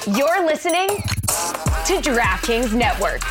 You're listening to DraftKings Network.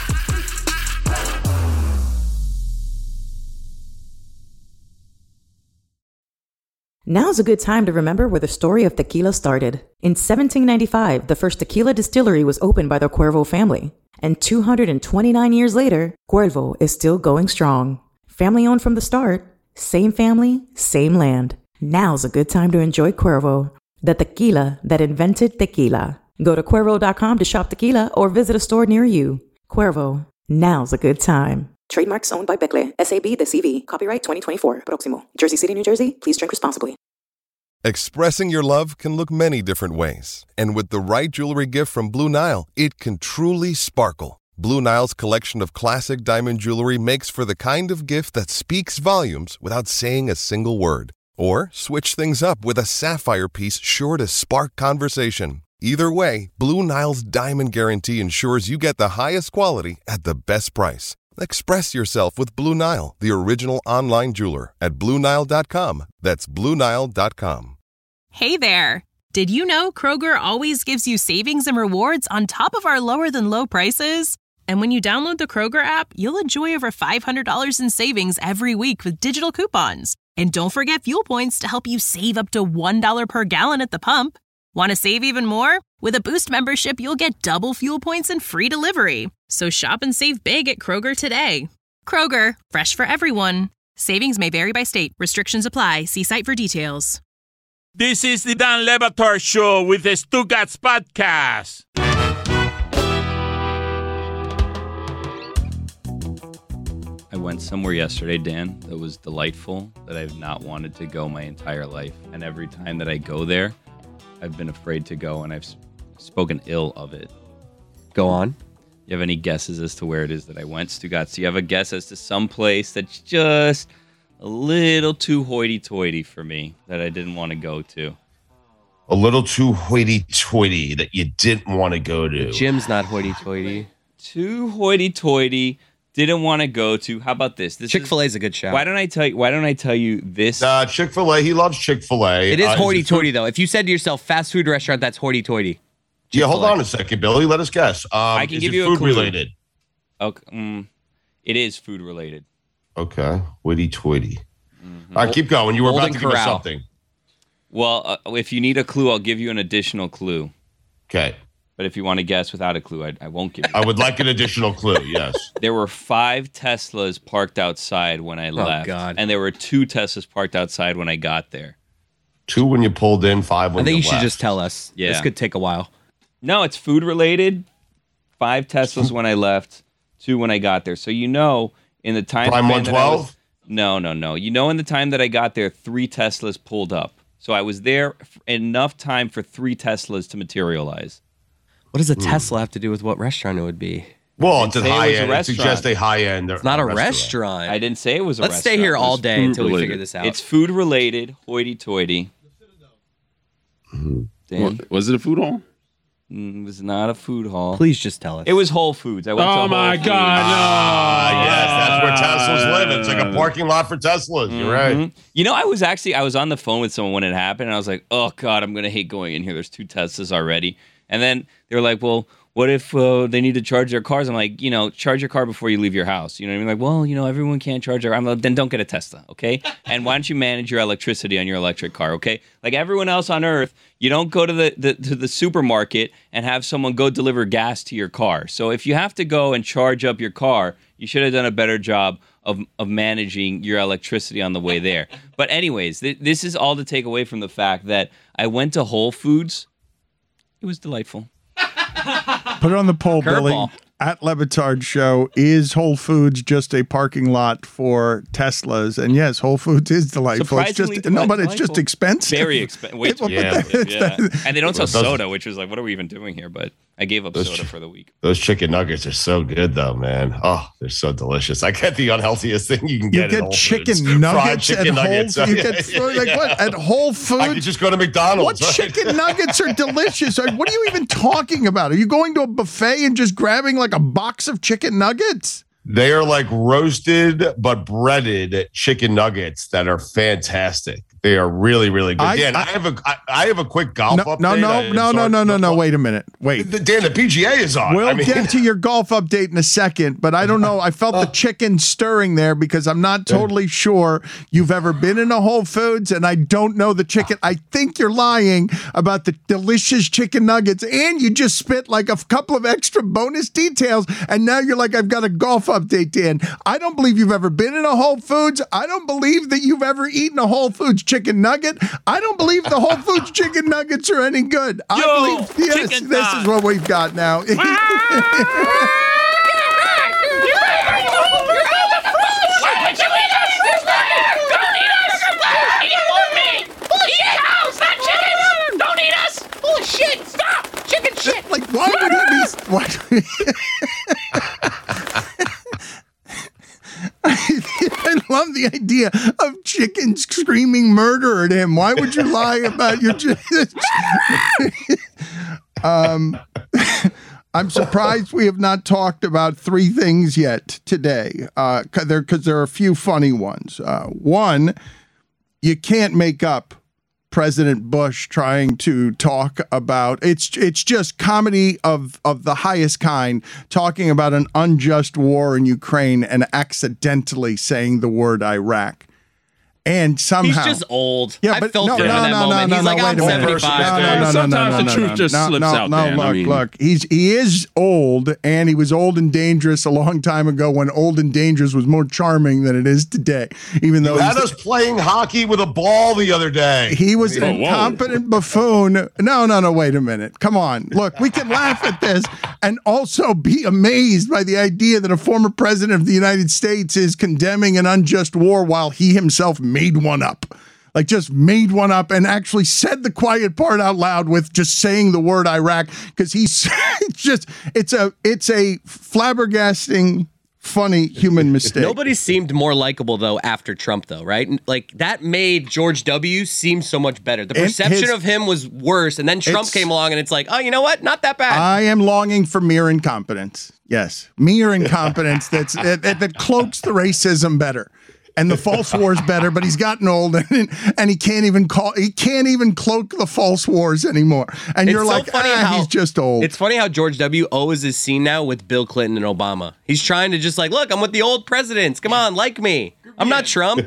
Now's a good time to remember where the story of tequila started. In 1795, the first tequila distillery was opened by the Cuervo family. And 229 years later, Cuervo is still going strong. Family owned from the start, same family, same land. Now's a good time to enjoy Cuervo, the tequila that invented tequila. Go to Cuervo.com to shop tequila or visit a store near you. Cuervo, now's a good time. Trademarks owned by Becle, SAB the CV. Copyright 2024. Proximo. Jersey City, New Jersey. Please drink responsibly. Expressing your love can look many different ways. And with the right jewelry gift from Blue Nile, it can truly sparkle. Blue Nile's collection of classic diamond jewelry makes for the kind of gift that speaks volumes without saying a single word. Or switch things up with a sapphire piece sure to spark conversation. Either way, Blue Nile's Diamond Guarantee ensures you get the highest quality at the best price. Express yourself with Blue Nile, the original online jeweler, at BlueNile.com. That's BlueNile.com. Hey there! Did you know Kroger always gives you savings and rewards on top of our lower-than-low prices? And when you download the Kroger app, you'll enjoy over $500 in savings every week with digital coupons. And don't forget fuel points to help you save up to $1 per gallon at the pump. Want to save even more? With a Boost membership, you'll get double fuel points and free delivery. So shop and save big at Kroger today. Kroger, fresh for everyone. Savings may vary by state. Restrictions apply. See site for details. This is the Dan Le Batard Show with the Stugats Podcast. I went somewhere yesterday, Dan, that was delightful, that I've not wanted to go my entire life. And every time that I go there, I've been afraid to go, and I've spoken ill of it. Go on. You have any guesses as to where it is that I went, Stugats? Do you have a guess as to some place that's just a little too hoity-toity for me that I didn't want to go to? A little too hoity-toity that you didn't want to go to. The gym's not hoity-toity. Too hoity-toity. Didn't want to go to. How about this? Chick-fil-A is a good shout. Why don't I tell you this? Chick-fil-A. He loves Chick-fil-A. It is hoity-toity, though. If you said to yourself, fast food restaurant, that's hoity-toity. Yeah, hold on a second, Billy. Let us guess. I can give you food a clue. related. Okay, it is food related. Okay, hoity-toity. Mm-hmm. All right, keep going. You were about to give us something. Well, if you need a clue, I'll give you an additional clue. Okay. But if you want to guess without a clue, I won't give you. I would like an additional clue, yes. There were 5 Teslas parked outside when I left. Oh, God. And there were 2 Teslas parked outside when I got there. 2 when you pulled in, 5 when you left. I think you should just tell us. Yeah. This could take a while. No, it's food related. 5 Teslas when I left, 2 when I got there. So in the time... Prime 112? No. In the time that I got there, 3 Teslas pulled up. So I was there enough time for 3 Teslas to materialize. What does a Tesla have to do with what restaurant it would be? Well, it's a high end. It suggests a high end. It's not a restaurant. I didn't say it was a restaurant. Let's stay here all day until we figure this out. It's food related, hoity-toity. Was it a food hall? It was not a food hall. Please just tell us. It was Whole Foods. I went to Oh my Whole God! Foods. Yes, that's where Teslas live. It's like a parking lot for Teslas. You're right. I was on the phone with someone when it happened, and I was like, "Oh God, I'm gonna hate going in here. There's 2 Teslas already." And then they were like, "Well, what if they need to charge their cars?" I'm like, charge your car before you leave your house. You know what I mean? Like, well, everyone can't charge their. I'm like, then don't get a Tesla, okay? And why don't you manage your electricity on your electric car, okay? Like everyone else on Earth, you don't go to the supermarket and have someone go deliver gas to your car. So if you have to go and charge up your car, you should have done a better job of managing your electricity on the way there. But anyways, this is all to take away from the fact that I went to Whole Foods. It was delightful. Put it on the poll, Billy. Curveball. At Le Batard Show, is Whole Foods just a parking lot for Teslas? And yes, Whole Foods is delightful. It's just but it's just expensive. Very expensive. Yeah. And they don't sell soda, which was like, what are we even doing here? But I gave up soda for the week. Those chicken nuggets are so good, though, man. Oh, they're so delicious. I get the unhealthiest thing you can get. You get chicken nuggets at Whole Foods. You get what at Whole Foods? I could just go to McDonald's. What chicken nuggets are delicious? What are you even talking about? Are you going to a buffet and just grabbing like a box of chicken nuggets? They are like roasted but breaded chicken nuggets that are fantastic. They are really, really good. Dan, I have a quick golf update. No. Wait a minute. Wait. Dan, the PGA is on. We'll get to your golf update in a second, but I don't know. I felt the chicken stirring there because I'm not totally sure you've ever been in a Whole Foods, and I don't know the chicken. I think you're lying about the delicious chicken nuggets, and you just spit like a couple of extra bonus details, and now you're like, I've got a golf update, Dan. I don't believe you've ever been in a Whole Foods. I don't believe that you've ever eaten a Whole Foods chicken nugget. I don't believe the Whole Foods chicken nuggets are any good. I believe, yes, this is what we've got now. Like, why would he be? I love the idea of chickens screaming murder at him. Why would you lie about your I'm surprised we have not talked about three things yet today, because there are a few funny ones. One, you can't make up President Bush trying to talk about it's just comedy of the highest kind, talking about an unjust war in Ukraine and accidentally saying the word Iraq. And somehow he's just old. Yeah, I felt it in that moment. He's like, I'm 75. Sometimes the truth just slips out. Look, he is old, and he was old and dangerous a long time ago when old and dangerous was more charming than it is today. Even though he had us playing hockey with a ball the other day. He was an incompetent buffoon. No, wait a minute. Come on. Look, we can laugh at this and also be amazed by the idea that a former president of the United States is condemning an unjust war while he himself made one up. Like, just made one up and actually said the quiet part out loud with just saying the word Iraq, because it's a flabbergasting, funny human mistake. Nobody seemed more likable, though, after Trump, though, right? Like, that made George W. seem so much better. The perception of him was worse, and then Trump came along, and it's like, oh, you know what? Not that bad. I am longing for mere incompetence. Yes, mere incompetence that cloaks the racism better. And the false wars better, but he's gotten old and he can't even cloak the false wars anymore. And you're like, he's just old. It's funny how George W. always is seen now with Bill Clinton and Obama. He's trying to just like, look, I'm with the old presidents. Come on, like me. I'm not Trump.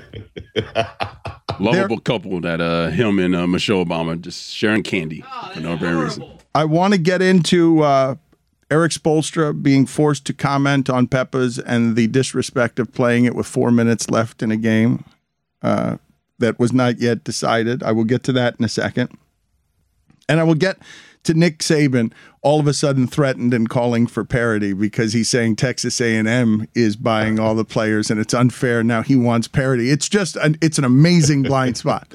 Lovable couple that him and Michelle Obama just sharing candy for no apparent reason. I want to get into Eric Spoelstra being forced to comment on Peppers and the disrespect of playing it with 4 minutes left in a game that was not yet decided. I will get to that in a second. And I will get to Nick Saban all of a sudden threatened and calling for parity because he's saying Texas A&M is buying all the players and it's unfair. Now he wants parity. It's just it's an amazing blind spot.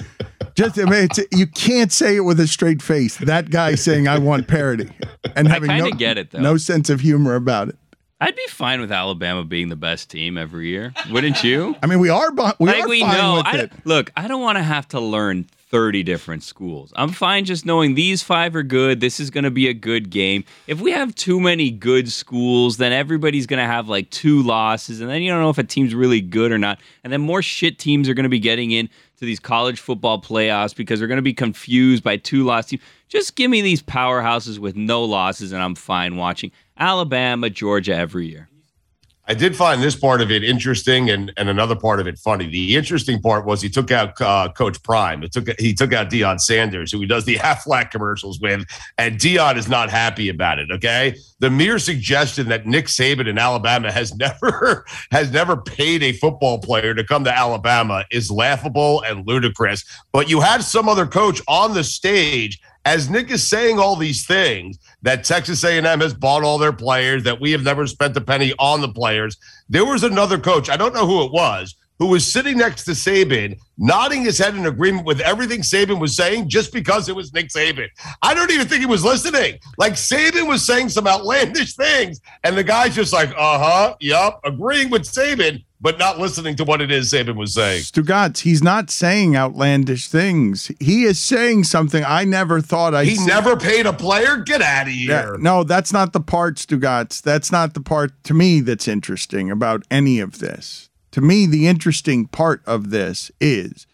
You can't say it with a straight face. That guy saying I want parity and having no sense of humor about it. I'd be fine with Alabama being the best team every year. Wouldn't you? I mean, we are fine with it. Look, I don't want to have to learn 30 different schools. I'm fine just knowing these 5 are good. This is going to be a good game. If we have too many good schools, then everybody's going to have like 2 losses, and then you don't know if a team's really good or not. And then more shit teams are going to be getting in to these college football playoffs because they're going to be confused by 2 loss teams. Just give me these powerhouses with no losses, and I'm fine watching Alabama, Georgia every year. I did find this part of it interesting and another part of it funny. The interesting part was he took out Coach Prime. He took out Deion Sanders, who he does the Aflac commercials with, and Deion is not happy about it, okay? The mere suggestion that Nick Saban in Alabama has never paid a football player to come to Alabama is laughable and ludicrous. But you had some other coach on the stage as Nick is saying all these things, that Texas A&M has bought all their players, that we have never spent a penny on the players. There was another coach, I don't know who it was, who was sitting next to Saban, nodding his head in agreement with everything Saban was saying just because it was Nick Saban. I don't even think he was listening. Like, Saban was saying some outlandish things, and the guy's just like, yup, agreeing with Saban, but not listening to what it is Saban was saying. Stugotz, he's not saying outlandish things. He is saying something I never thought I'd see. He never paid a player? Get out of here. No, that's not the part, Stugotz. That's not the part, to me, that's interesting about any of this. To me, the interesting part of this is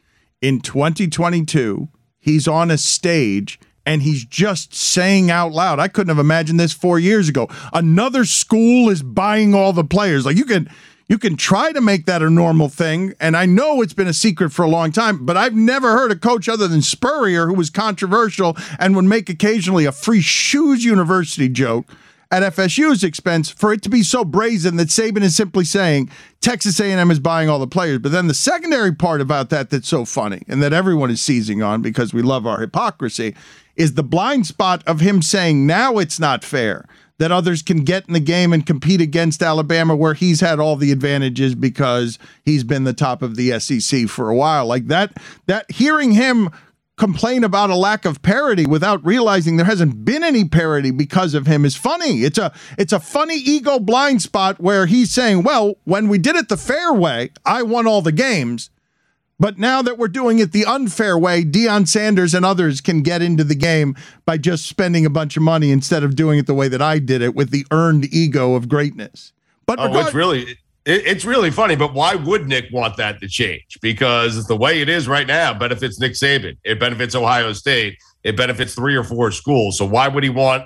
in 2022, he's on a stage and he's just saying out loud, I couldn't have imagined this 4 years ago, another school is buying all the players. Like, you can try to make that a normal thing, and I know it's been a secret for a long time, but I've never heard a coach other than Spurrier who was controversial and would make occasionally a free shoes university joke at FSU's expense for it to be so brazen that Saban is simply saying Texas A&M is buying all the players. But then the secondary part about that that's so funny and that everyone is seizing on because we love our hypocrisy is the blind spot of him saying now it's not fair that others can get in the game and compete against Alabama where he's had all the advantages because he's been the top of the SEC for a while. Like that hearing him complain about a lack of parity without realizing there hasn't been any parity because of him is funny. It's a funny ego blind spot where he's saying, well, when we did it the fair way, I won all the games. But now that we're doing it the unfair way, Deion Sanders and others can get into the game by just spending a bunch of money instead of doing it the way that I did it with the earned ego of greatness. But it's really funny, but why would Nick want that to change? Because the way it is right now benefits Nick Saban. It benefits Ohio State. It benefits 3 or 4 schools. So why would he want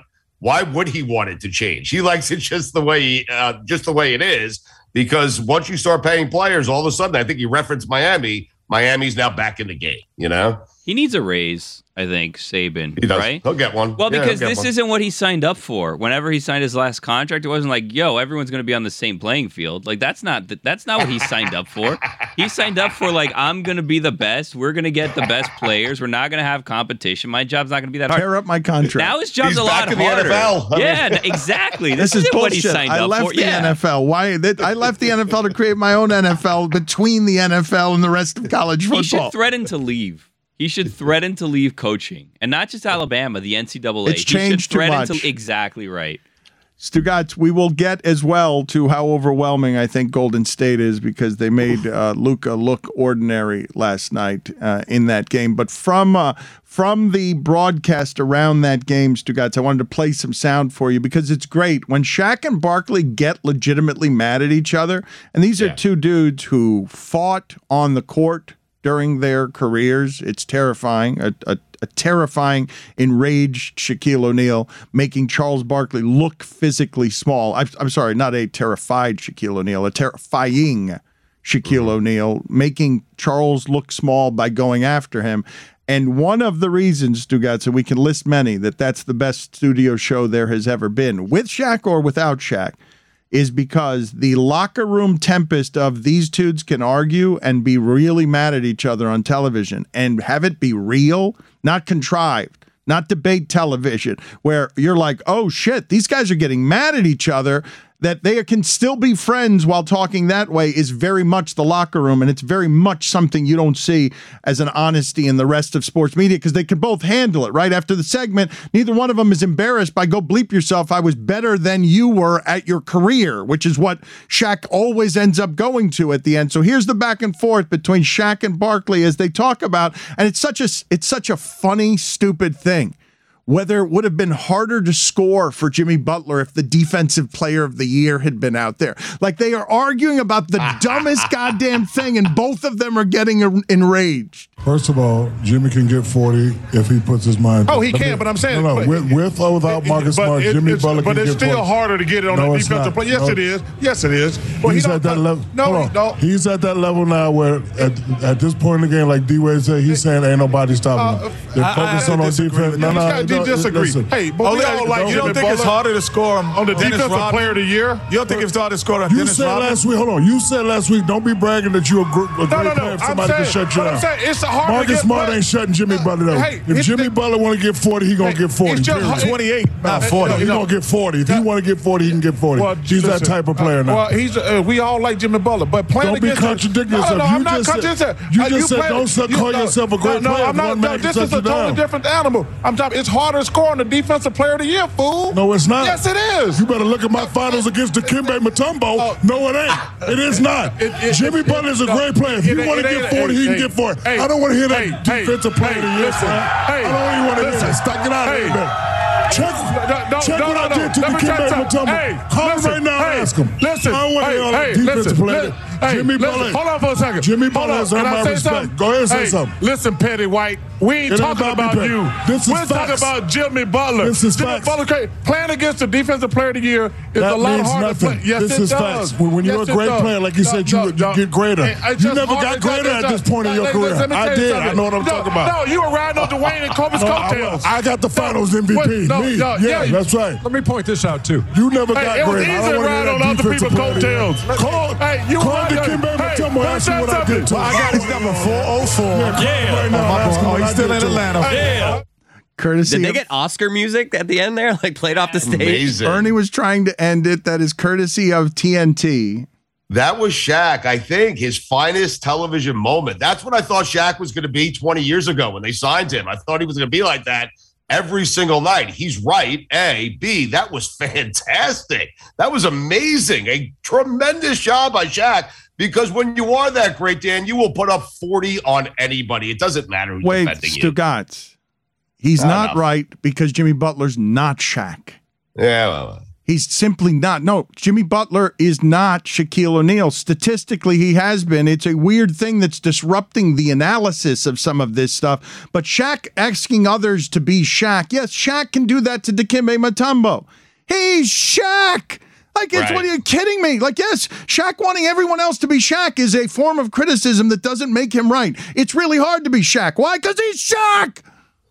it to change? He likes it just the way it is, because once you start paying players, all of a sudden, I think you referenced Miami. Miami's now back in the game, you know? He needs a raise, I think, Saban, He does. right? He'll get one. Well, because this one. isn't what he signed up for. Whenever he signed his last contract, it wasn't like, yo, everyone's going to be on the same playing field. Like, that's not what he signed up for. He signed up for, like, I'm going to be the best. We're going to get the best players. We're not going to have competition. My job's not going to be that hard. Tear up my contract. Now his job's He's a lot back in the harder. NFL. Yeah, exactly. This is isn't what he bullshit. signed I up left for. the NFL. Why? I left the NFL to create my own NFL between the NFL and the rest of college football. He should threaten to leave. He should threaten to leave coaching, and not just Alabama, the NCAA. It's changed too much. Exactly right. Stugotz, we will get as well to how overwhelming I think Golden State is because they made Luka look ordinary last night in that game. But from the broadcast around that game, Stugotz, I wanted to play some sound for you because it's great. When Shaq and Barkley get legitimately mad at each other, and these are two dudes who fought on the court during their careers. It's terrifying. A terrifying, enraged Shaquille O'Neal making Charles Barkley look physically small. I'm sorry, not a terrified Shaquille O'Neal, a terrifying Shaquille O'Neal making Charles look small by going after him. And one of the reasons, Stugotz, and we can list many, that's the best studio show there has ever been, with Shaq or without Shaq, is because the locker room tempest of these dudes can argue and be really mad at each other on television and have it be real, not contrived, not debate television, where you're like, oh shit, these guys are getting mad at each other. That they can still be friends while talking that way is very much the locker room, and it's very much something you don't see as an honesty in the rest of sports media because they can both handle it. Right after the segment, neither one of them is embarrassed by go bleep yourself, I was better than you were at your career, which is what Shaq always ends up going to at the end. So here's the back and forth between Shaq and Barkley as they talk about, and it's such a funny, stupid thing. Whether it would have been harder to score for Jimmy Butler if the defensive player of the year had been out there. Like, they are arguing about the dumbest goddamn thing, and both of them are getting enraged. First of all, Jimmy can get 40 if he puts his mind. Oh, he can, but I'm saying with or without Marcus Smart, Jimmy Butler can get 40. But it's still harder to get it on the defensive play. Yes, it is. Yes, it is. Well, he's at that level. No, he's at that level now where at this point in the game, like D-Wade said, he's saying ain't nobody stopping him. They're focused on defense. No, disagree. Listen. Hey, but we all like you don't think it's harder to score on the defensive player of the year? You don't think it's harder to score on Dennis Rodman? You said last week, don't be bragging that you're a great player if somebody can shut you down. It's hard Marcus Smart ain't shutting Jimmy Butler down. If Jimmy Butler want to get 40, he going to get 40. 28, not 40. He going to get 40. If he want to get 40, he can get 40. Well, he's that type of player now. Well, we all like Jimmy Butler, but playing don't be contradicting yourself. No, I'm not contradicting. You just said don't call yourself a great player. I'm not. This is a totally different animal. I'm talking. It's harder to score on the defensive player of the year, fool. No, it's not. Yes, it is. You better look at my finals against Dikembe Mutombo. No, it ain't. It is not. Jimmy Butler is a great player. If he want to get 40, he can get 40. I don't want to hear that defensive player of the year. I don't even want to hear that. Stop it out of here. Check what I did to Dikembe Mutombo. Call him right now and ask him. Listen. I don't want to hear all that defensive player. Jimmy listen, Butler. hold on for a second. Jimmy Butler has earned my respect. Go ahead and say something. Listen, Petty White, we ain't talking about you. We're talking about Jimmy Butler. This is Jimmy facts. Butler playing against the defensive player of the year is a lot harder. Yes, this it is does. facts. When you're a great player, like you said, you get greater. You never got greater at this point in your career. I did. I know what I'm talking about. No, you were riding on Dwayne and Kobe's coattails. I got the Finals MVP. Yeah, that's right. Let me point this out too. You never got it was greater. easy to ride on other people's coattails. Call Dikembe Mutombo. Ask you what I did to him. I got his number 404. Right now, he's still in Atlanta. Yeah. Courtesy Did they of- get Oscar music at the end there, like played off the stage? Amazing. Ernie was trying to end it. That is courtesy of TNT. That was Shaq, I think, his finest television moment. That's what I thought Shaq was going to be 20 years ago when they signed him. I thought he was going to be like that every single night. He's right. A. B. That was fantastic. That was amazing. A tremendous job by Shaq. Because when you are that great, Dan, you will put up 40 on anybody. It doesn't matter who's Wait, defending you. Stugotz. He's not right because Jimmy Butler's not Shaq. Yeah, well. He's simply not. No, Jimmy Butler is not Shaquille O'Neal. Statistically, he has been. It's a weird thing that's disrupting the analysis of some of this stuff. But Shaq asking others to be Shaq. Yes, Shaq can do that to Dikembe Mutombo. He's Shaq. Like, it's, what are you kidding me? Like, yes, Shaq wanting everyone else to be Shaq is a form of criticism that doesn't make him right. It's really hard to be Shaq. Why? Because he's Shaq.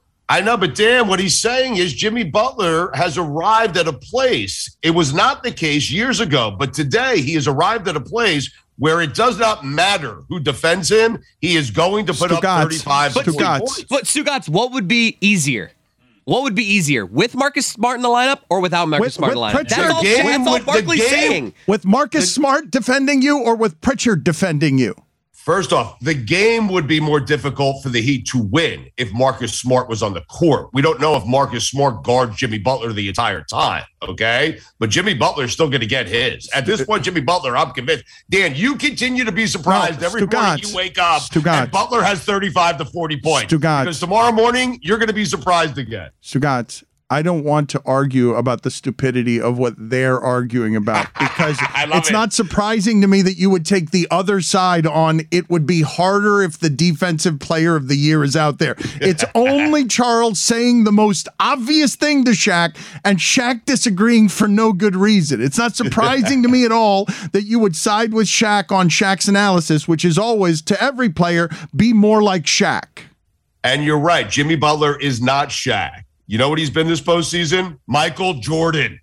I know, but Dan, what he's saying is Jimmy Butler has arrived at a place. It was not the case years ago, but today he has arrived at a place where it does not matter who defends him. He is going to put up 35 to 40 points. But Stugotz, what would be easier? What would be easier, with Marcus Smart in the lineup or without Marcus Smart in the lineup? That's all Barkley's saying. With Marcus Smart defending you or with Pritchard defending you? First off, the game would be more difficult for the Heat to win if Marcus Smart was on the court. We don't know if Marcus Smart guards Jimmy Butler the entire time, okay? But Jimmy Butler's still going to get his. At this point, Jimmy Butler, I'm convinced. Dan, you continue to be surprised every morning you wake up and Butler has 35 to 40 points. Because tomorrow morning, you're going to be surprised again. Stugotz, I don't want to argue about the stupidity of what they're arguing about because it's not surprising to me that you would take the other side on it would be harder if the defensive player of the year is out there. It's only Charles saying the most obvious thing to Shaq and Shaq disagreeing for no good reason. It's not surprising to me at all that you would side with Shaq on Shaq's analysis, which is always to every player, be more like Shaq. And you're right. Jimmy Butler is not Shaq. You know what he's been this postseason? Michael Jordan.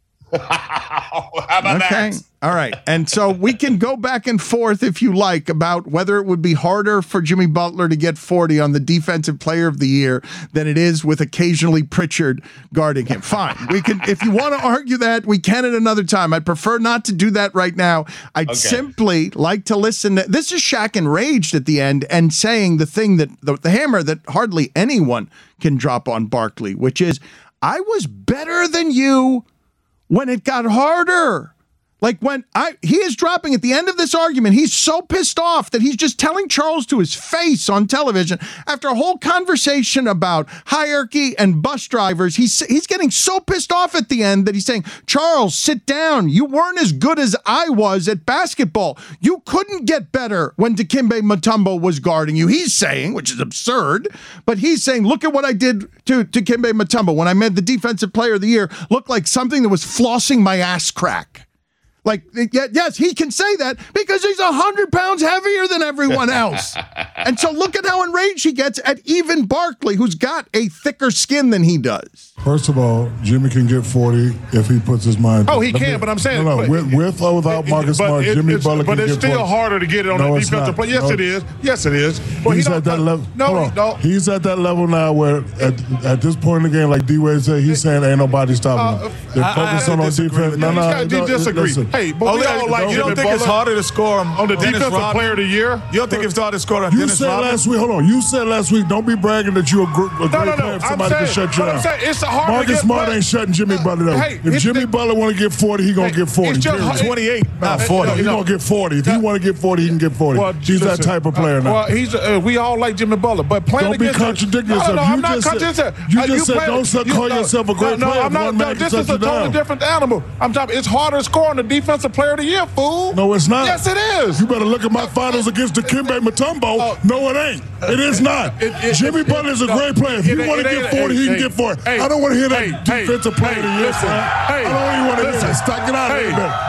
How about that? All right. And so we can go back and forth, if you like, about whether it would be harder for Jimmy Butler to get 40 on the defensive player of the year than it is with occasionally Pritchard guarding him. Fine. We can, if you want to argue that, we can at another time. I'd prefer not to do that right now. I'd simply like to listen. This is Shaq enraged at the end and saying the thing that the hammer that hardly anyone can drop on Barkley, which is, I was better than you when it got harder. Like he is dropping at the end of this argument, he's so pissed off that he's just telling Charles to his face on television after a whole conversation about hierarchy and bus drivers. He's getting so pissed off at the end that he's saying, Charles, sit down. You weren't as good as I was at basketball. You couldn't get better when Dikembe Mutombo was guarding you. He's saying, which is absurd, but he's saying, look at what I did to Dikembe Mutombo when I made the defensive player of the year look like something that was flossing my ass crack. Like, yes, he can say that because he's 100 pounds heavier than everyone else. And so look at how enraged he gets at even Barkley, who's got a thicker skin than he does. First of all, Jimmy can get 40 if he puts his mind to it. Oh, he can, but I'm saying... No, with or without Marcus Smart, Jimmy Butler can get 40. But it's still harder to get it on the defensive play. Yes, it is. Yes, it is. Well, he's at that level. No. He's at that level now where at this point in the game, like D-Wade said, he's saying ain't nobody stopping him. They're focusing on defense. No, disagree. Hey, but we all like you don't think it's harder to score on the defensive player of the year? You don't think it's harder to score on Dennis Rodman? Last week, hold on. You said last week, don't be bragging that you're a great player if somebody can shut you down. It's hard Marcus Smart ain't shutting Jimmy Butler down. If Jimmy Butler want to get 40, he going to get 40. 28, not 40. He going to get 40. If he want to get 40, he can get 40. Well, he's that type of player now. Well, we all like Jimmy Butler, but playing don't be contradicting yourself. I'm not contradicting. You just said don't call yourself a great player. No, I'm not. This is a totally different animal. I'm talking. It's harder to score on the defense Defensive Player of the Year, fool. No, it's not. Yes, it is. You better look at my finals against Dikembe Mutombo. No, it ain't. It is not. Jimmy Butler is a great player. If you want to get 40, he can get 40. I don't want to hear that Defensive Player of the Year. I don't even want to hear that. Stop, get out of here, man.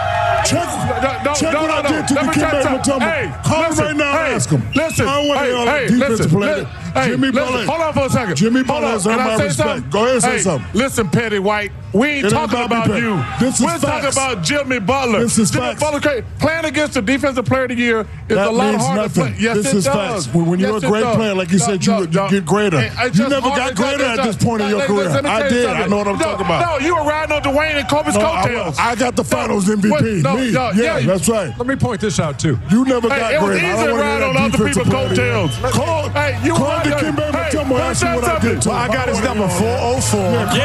Check what I did to Dikembe Mutombo. Call him right now and ask him. Listen. I don't want to hear all that defensive player. Jimmy Butler. Hold on for a second. Jimmy Butler has earned my respect. Go ahead and say something. Listen, Petty White, we ain't talking about you. We're talking about Jimmy Butler. This is Jimmy facts. Butler playing against the Defensive Player of the Year is a lot harder to play. Yes, this it is does. facts. When you're a great player, like you said, you get greater. You never got greater at this point in your career. I did. I know what I'm talking about. No, you were riding on Dwayne and Kobe's coattails. I got the Finals MVP. Me. Yeah, that's right. Let me point this out, too. You never got it was greater. easy to ride on other people's coattails. Call Dikembe Mutombo. Ask him what I did to him. I got his number 404.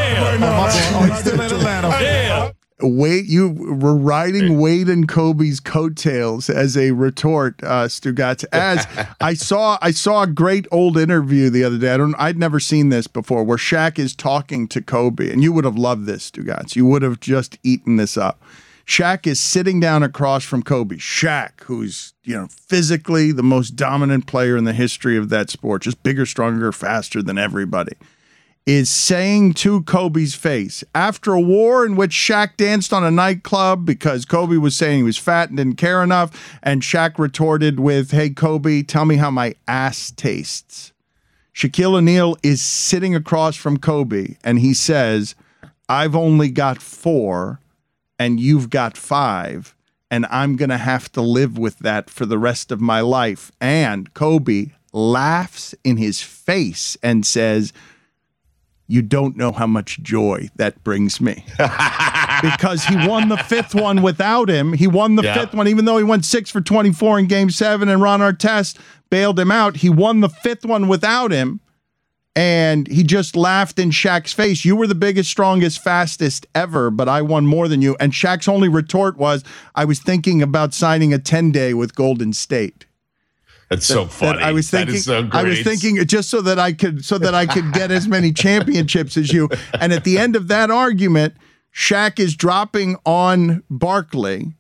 Yeah. He's still in Atlanta. Yeah. Wade, you were riding Wade and Kobe's coattails as a retort, Stugotz. As I saw a great old interview the other day. I'd never seen this before, where Shaq is talking to Kobe, and you would have loved this, Stugotz. You would have just eaten this up. Shaq is sitting down across from Kobe. Shaq, who's physically the most dominant player in the history of that sport, just bigger, stronger, faster than everybody, is saying to Kobe's face, after a war in which Shaq danced on a nightclub because Kobe was saying he was fat and didn't care enough, and Shaq retorted with, "Hey, Kobe, tell me how my ass tastes." Shaquille O'Neal is sitting across from Kobe, and he says, "I've only got 4, and you've got 5, and I'm going to have to live with that for the rest of my life." And Kobe laughs in his face and says, "You don't know how much joy that brings me." Because he won the 5th one without him. He won the 5th one, even though he went 6 for 24 in Game 7 and Ron Artest bailed him out. He won the 5th one without him. And he just laughed in Shaq's face. "You were the biggest, strongest, fastest ever, but I won more than you." And Shaq's only retort was, "I was thinking about signing a 10-day with Golden State." That's so funny. I was thinking, that is so great. I was thinking just so that I could get as many championships as you. And at the end of that argument, Shaq is dropping on Barkley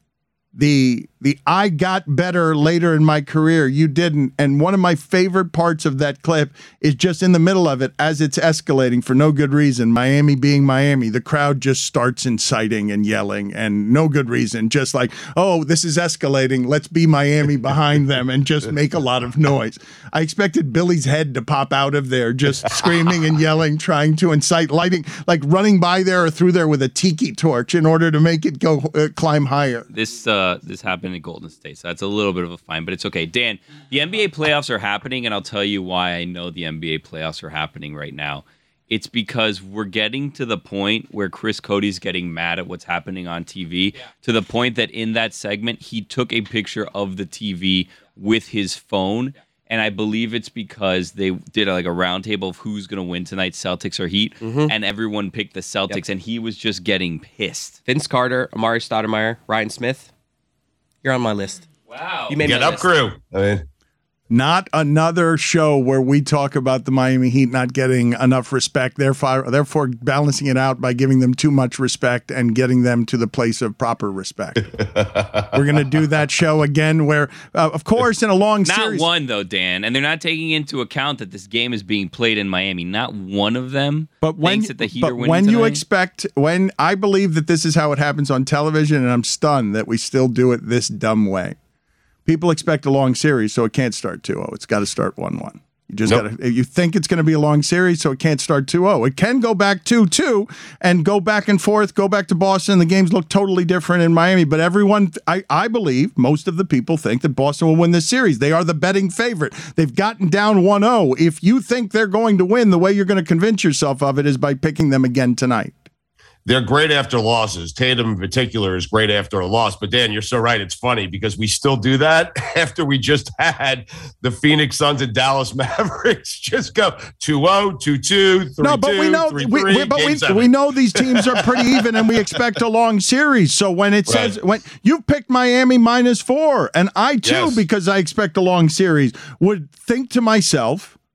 the "I got better later in my career, you didn't." And one of my favorite parts of that clip is just in the middle of it, as it's escalating for no good reason. Miami being Miami, the crowd just starts inciting and yelling, and no good reason. Just like, "Oh, this is escalating. Let's be Miami behind them and just make a lot of noise." I expected Billy's head to pop out of there, just screaming and yelling, trying to incite, lighting, like running by there or through there with a tiki torch in order to make it go climb higher. This happened in Golden State, so that's a little bit of a fine, but it's okay. Dan, the NBA playoffs are happening, and I'll tell you why I know the NBA playoffs are happening right now. It's because we're getting to the point where Chris Cody's getting mad at what's happening on TV, to the point that in that segment, he took a picture of the TV with his phone, and I believe it's because they did a roundtable of who's going to win tonight, Celtics or Heat, and everyone picked the Celtics, and he was just getting pissed. Vince Carter, Amari Stoudemire, Ryan Smith. You're on my list. Wow. You made Get my up, list. crew. I mean, Not another show where we talk about the Miami Heat not getting enough respect, therefore balancing it out by giving them too much respect and getting them to the place of proper respect. We're going to do that show again where, of course, in a long series. Not one, though, Dan. And they're not taking into account that this game is being played in Miami. Not one of them thinks that the Heat are winning when tonight. you expect, when I believe that this is how it happens on television, and I'm stunned that we still do it this dumb way. People expect a long series, so it can't start 2-0. It's got to start 1-1. You just got to. You think it's going to be a long series, so it can't start 2-0. It can go back 2-2 and go back and forth, go back to Boston. The games look totally different in Miami, but everyone, I believe, most of the people think that Boston will win this series. They are the betting favorite. They've gotten down 1-0. If you think they're going to win, the way you're going to convince yourself of it is by picking them again tonight. They're great after losses. Tatum in particular is great after a loss. But Dan, you're so right. It's funny because we still do that after we just had the Phoenix Suns and Dallas Mavericks just go 2-0, 2-2, 3-2, No, but we know 3-3, we know these teams are pretty even, and we expect a long series. So when it says when you've picked Miami -4, and I too, because I expect a long series, would think to myself,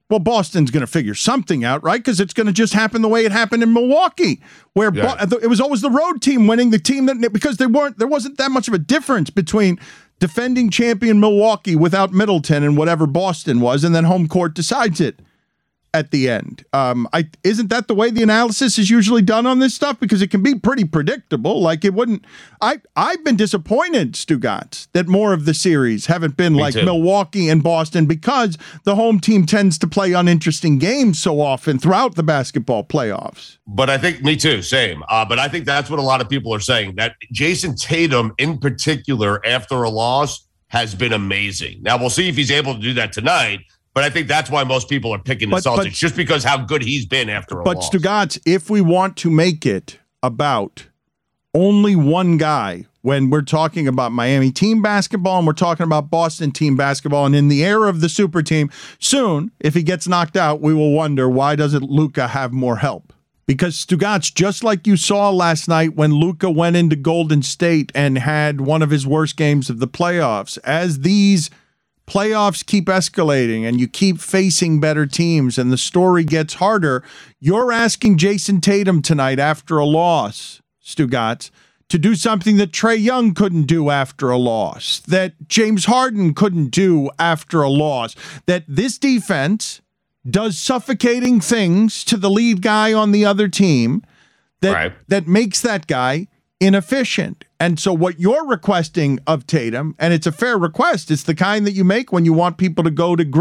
Well, Boston's going to figure something out, right? Because it's going to just happen the way it happened in Milwaukee, where it was always the road team winning, the team that, because there wasn't that much of a difference between defending champion Milwaukee without Middleton and whatever Boston was, and then home court decides it at the end. Isn't that the way the analysis is usually done on this stuff? Because it can be pretty predictable. Like it wouldn't. I've been disappointed, Stugotz, that more of the series haven't been like Milwaukee and Boston, because the home team tends to play uninteresting games so often throughout the basketball playoffs. But I think, me too, same. But I think that's what a lot of people are saying, that Jason Tatum in particular after a loss has been amazing. Now we'll see if he's able to do that tonight. But I think that's why most people are picking the Celtics, just because how good he's been after a loss. But Stugotz, if we want to make it about only one guy, when we're talking about Miami team basketball and we're talking about Boston team basketball, and in the era of the super team, soon, if he gets knocked out, we will wonder, why doesn't Luka have more help? Because Stugotz, just like you saw last night when Luka went into Golden State and had one of his worst games of the playoffs, as these playoffs keep escalating and you keep facing better teams and the story gets harder, you're asking Jason Tatum tonight after a loss, Stugotz, to do something that Trae Young couldn't do after a loss, that James Harden couldn't do after a loss, that this defense does suffocating things to the lead guy on the other team that makes that guy inefficient. And so what you're requesting of Tatum, and it's a fair request, it's the kind that you make when you want people to go to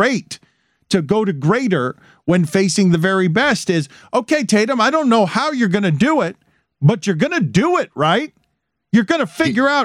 greater when facing the very best, is, okay, Tatum, I don't know how you're going to do it, but you're going to do it, right? You're going to figure out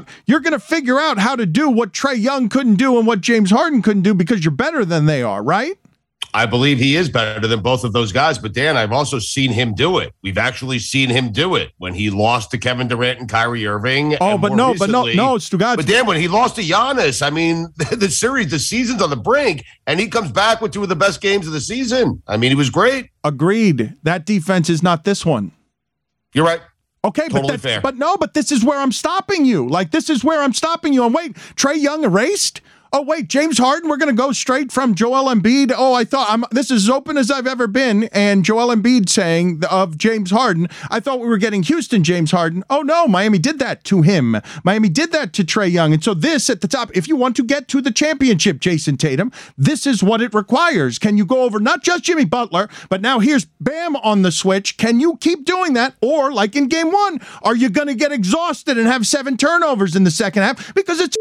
how to do what Trae Young couldn't do and what James Harden couldn't do, because you're better than they are, right? I believe he is better than both of those guys. But, Dan, I've also seen him do it. We've actually seen him do it when he lost to Kevin Durant and Kyrie Irving. Oh, but no, Stugotz. But, Dan, when he lost to Giannis, I mean, the season's on the brink, and he comes back with two of the best games of the season. I mean, he was great. Agreed. That defense is not this one. You're right. Okay, totally fair. But this is where I'm stopping you. Like, this is where I'm stopping you. And wait, Trae Young erased? Oh, wait, James Harden, we're going to go straight from Joel Embiid. Oh, I thought this is as open as I've ever been. And Joel Embiid saying of James Harden, I thought we were getting Houston James Harden. Oh, no, Miami did that to him. Miami did that to Trae Young. And so this at the top, if you want to get to the championship, Jason Tatum, this is what it requires. Can you go over not just Jimmy Butler, but now here's Bam on the switch. Can you keep doing that? Or like in game one, are you going to get exhausted and have 7 turnovers in the second half? Because it's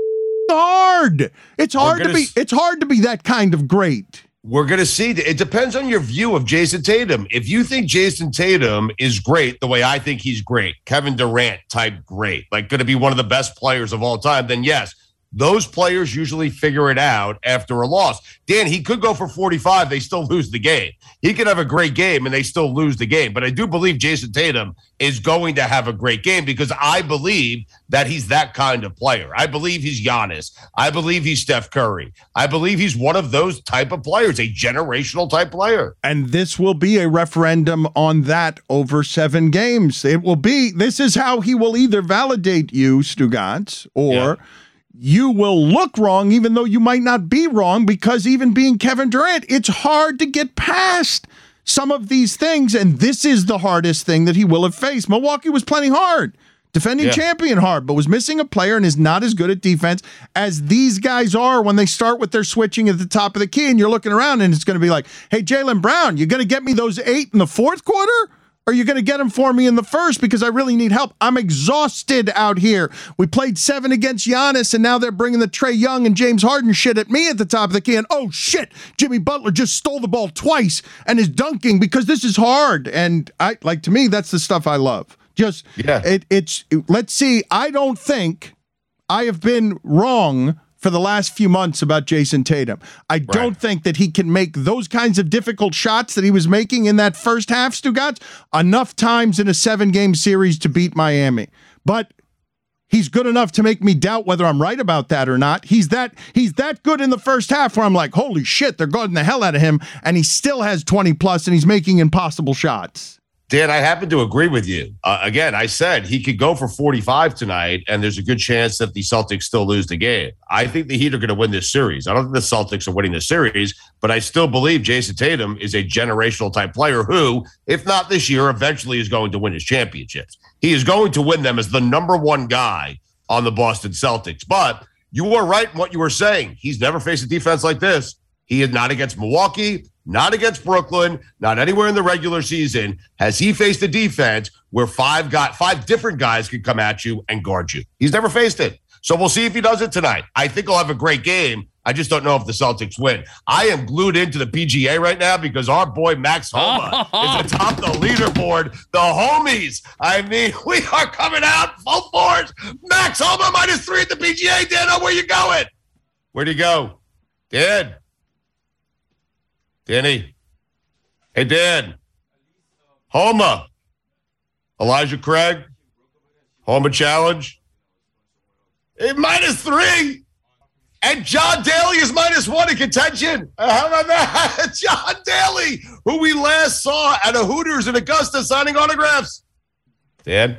hard. It's hard to be that kind of great. We're going to see. It depends on your view of Jason Tatum. If you think Jason Tatum is great the way I think he's great, Kevin Durant type great, like going to be one of the best players of all time, then yes, those players usually figure it out after a loss. Dan, he could go for 45. They still lose the game. He could have a great game and they still lose the game. But I do believe Jason Tatum is going to have a great game, because I believe that he's that kind of player. I believe he's Giannis. I believe he's Steph Curry. I believe he's one of those type of players, a generational type player. And this will be a referendum on that over 7 games. It will be, this is how he will either validate you, Stugotz, or you will look wrong, even though you might not be wrong, because even being Kevin Durant, it's hard to get past some of these things. And this is the hardest thing that he will have faced. Milwaukee was plenty hard, defending champion hard, but was missing a player and is not as good at defense as these guys are when they start with their switching at the top of the key. And you're looking around and it's going to be like, hey, Jaylen Brown, you're going to get me those 8 in the fourth quarter? Or are you going to get them for me in the first, because I really need help? I'm exhausted out here. We played 7 against Giannis, and now they're bringing the Trae Young and James Harden shit at me at the top of the key. And oh shit, Jimmy Butler just stole the ball twice and is dunking, because this is hard. And to me, that's the stuff I love. Let's see. I don't think I have been wrong for the last few months about Jason Tatum. I don't think that he can make those kinds of difficult shots that he was making in that first half, Stugotz, enough times in a 7-game series to beat Miami. But he's good enough to make me doubt whether I'm right about that or not. He's that good in the first half where I'm like, holy shit, they're guarding the hell out of him, and he still has 20 plus and he's making impossible shots. Dan, I happen to agree with you. Again, I said he could go for 45 tonight, and there's a good chance that the Celtics still lose the game. I think the Heat are going to win this series. I don't think the Celtics are winning the series, but I still believe Jason Tatum is a generational type player who, if not this year, eventually is going to win his championships. He is going to win them as the number one guy on the Boston Celtics. But you were right in what you were saying. He's never faced a defense like this. He is not against Milwaukee, not against Brooklyn, not anywhere in the regular season has he faced a defense where five different guys could come at you and guard you. He's never faced it. So we'll see if he does it tonight. I think he'll have a great game. I just don't know if the Celtics win. I am glued into the PGA right now because our boy Max Homa is atop the leaderboard. The homies. I mean, we are coming out full force. Max Homa -3 at the PGA. Dan, where you going? Where'd he go? Dan. Danny. Hey, Dan. Homa. Elijah Craig. Homa challenge. Hey, -3. And John Daly is -1 in contention. How about that? John Daly, who we last saw at a Hooters in Augusta signing autographs. Dan.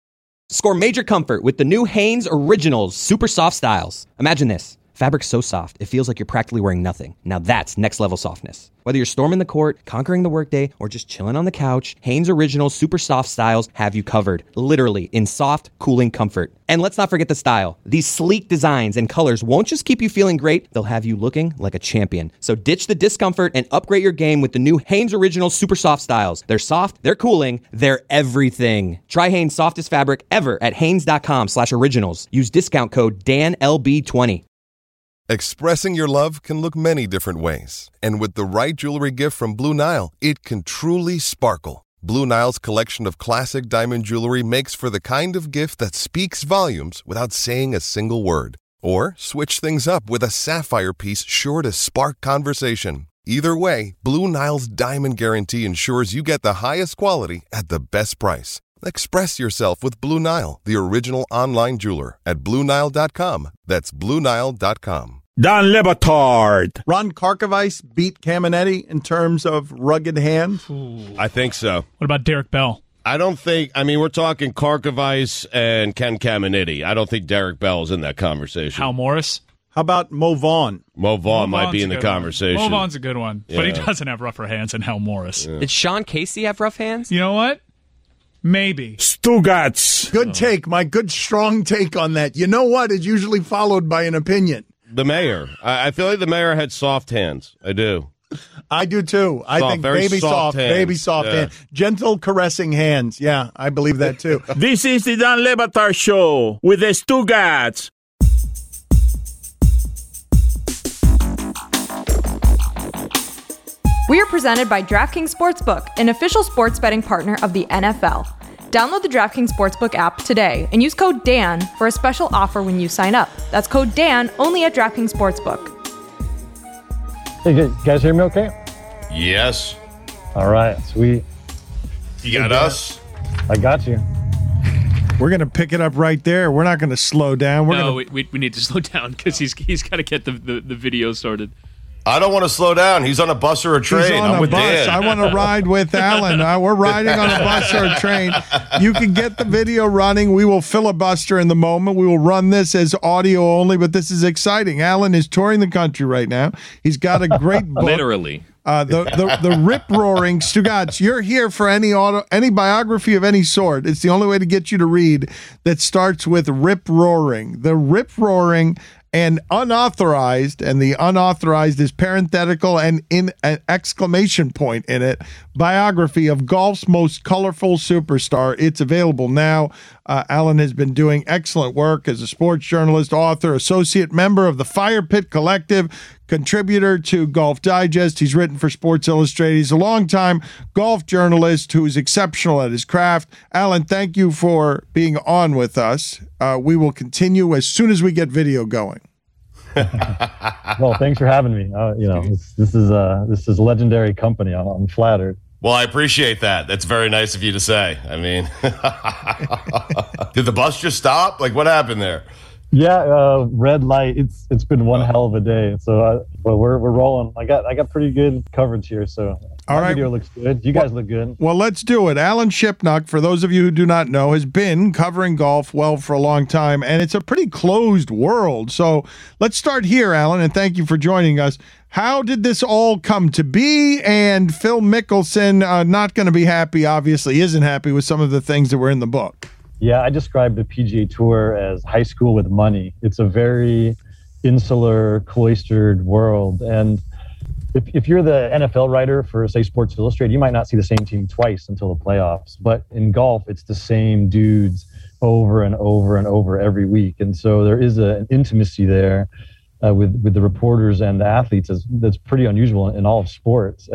Score major comfort with the new Hanes Originals Super Soft Styles. Imagine this. Fabric so soft, it feels like you're practically wearing nothing. Now that's next level softness. Whether you're storming the court, conquering the workday, or just chilling on the couch, Hanes Original Super Soft Styles have you covered. Literally, in soft, cooling comfort. And let's not forget the style. These sleek designs and colors won't just keep you feeling great, they'll have you looking like a champion. So ditch the discomfort and upgrade your game with the new Hanes Original Super Soft Styles. They're soft, they're cooling, they're everything. Try Hanes' softest fabric ever at hanes.com/originals. Use discount code DANLB20. Expressing your love can look many different ways. And with the right jewelry gift from Blue Nile, it can truly sparkle. Blue Nile's collection of classic diamond jewelry makes for the kind of gift that speaks volumes without saying a single word. Or switch things up with a sapphire piece sure to spark conversation. Either way, Blue Nile's Diamond Guarantee ensures you get the highest quality at the best price. Express yourself with Blue Nile, the original online jeweler, at BlueNile.com. That's BlueNile.com. Don Le Batard. Ron Karkovice beat Caminetti in terms of rugged hand? I think so. What about Derek Bell? I don't think, we're talking Karkovice and Ken Caminetti. I don't think Derek Bell's in that conversation. Hal Morris? How about Mo Vaughn? Mo Vaughn might be in the conversation. Mo Vaughn's a good one, but he doesn't have rougher hands than Hal Morris. Did Sean Casey have rough hands? You know what? Maybe. Stugotz. Good take, Mike. Good, strong take on that. You know what? It's usually followed by an opinion. The mayor. I feel like the mayor had soft hands. I do. I do, too. I think baby soft hand. Gentle, caressing hands. Yeah, I believe that, too. This is the Dan Le Batard Show with the Stugotz. We are presented by DraftKings Sportsbook, an official sports betting partner of the NFL. Download the DraftKings Sportsbook app today and use code DAN for a special offer when you sign up. That's code DAN only at DraftKings Sportsbook. Hey, you guys hear me okay? Yes. All right, sweet. You got us? I got you. We're going to pick it up right there. We're not going to slow down. We need to slow down because he's got to get the video started. I don't want to slow down. He's on a bus or a train. He's on a bus. Dan. I want to ride with Alan. We're riding on a bus or a train. You can get the video running. We will filibuster in the moment. We will run this as audio only, but this is exciting. Alan is touring the country right now. He's got a great book. Literally. The rip-roaring Stugotz. You're here for any biography of any sort. It's the only way to get you to read that starts with rip-roaring. The rip-roaring and unauthorized, and the unauthorized is parenthetical and in an exclamation point in it, biography of golf's most colorful superstar. It's available now. Alan has been doing excellent work as a sports journalist, author, associate member of the Fire Pit Collective, contributor to Golf Digest. He's written for Sports Illustrated. He's a longtime golf journalist who's exceptional at his craft. Alan, thank you for being on with us. We will continue as soon as we get video going. Well, thanks for having me. This is legendary company. I'm flattered. Well, I appreciate that. That's very nice of you to say. I mean, did the bus just stop? Like, what happened there? Yeah, red light. It's been one hell of a day. So, but we're rolling. I got pretty good coverage here. So All right. Video looks good. You guys look good. Well, let's do it. Alan Shipnuck, for those of you who do not know, has been covering golf well for a long time, and it's a pretty closed world. So let's start here, Alan, and thank you for joining us. How did this all come to be? And Phil Mickelson, not going to be happy, obviously isn't happy with some of the things that were in the book. Yeah, I described the PGA Tour as high school with money. It's a very insular, cloistered world. And if you're the NFL writer for, say, Sports Illustrated, you might not see the same team twice until the playoffs. But in golf, it's the same dudes over and over and over every week. And so there is an intimacy there with the reporters and the athletes that's pretty unusual in all of sports.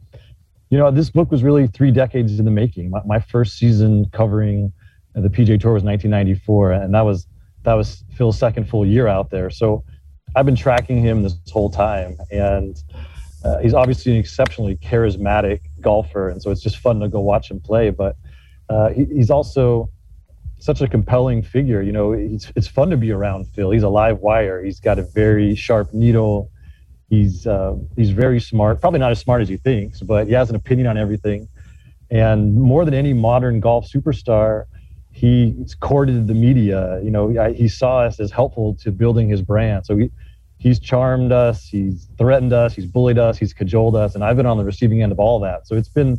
This book was really 3 decades in the making. My first season covering the PGA Tour was 1994, and that was Phil's second full year out there. So I've been tracking him this whole time, and he's obviously an exceptionally charismatic golfer, and so it's just fun to go watch him play. But he's also such a compelling figure. It's fun to be around Phil. He's a live wire. He's got a very sharp needle. He's very smart. Probably not as smart as he thinks, but he has an opinion on everything. And more than any modern golf superstar, he's courted the media. He saw us as helpful to building his brand. So he's charmed us, he's threatened us, he's bullied us, he's cajoled us, and I've been on the receiving end of all that. So it's been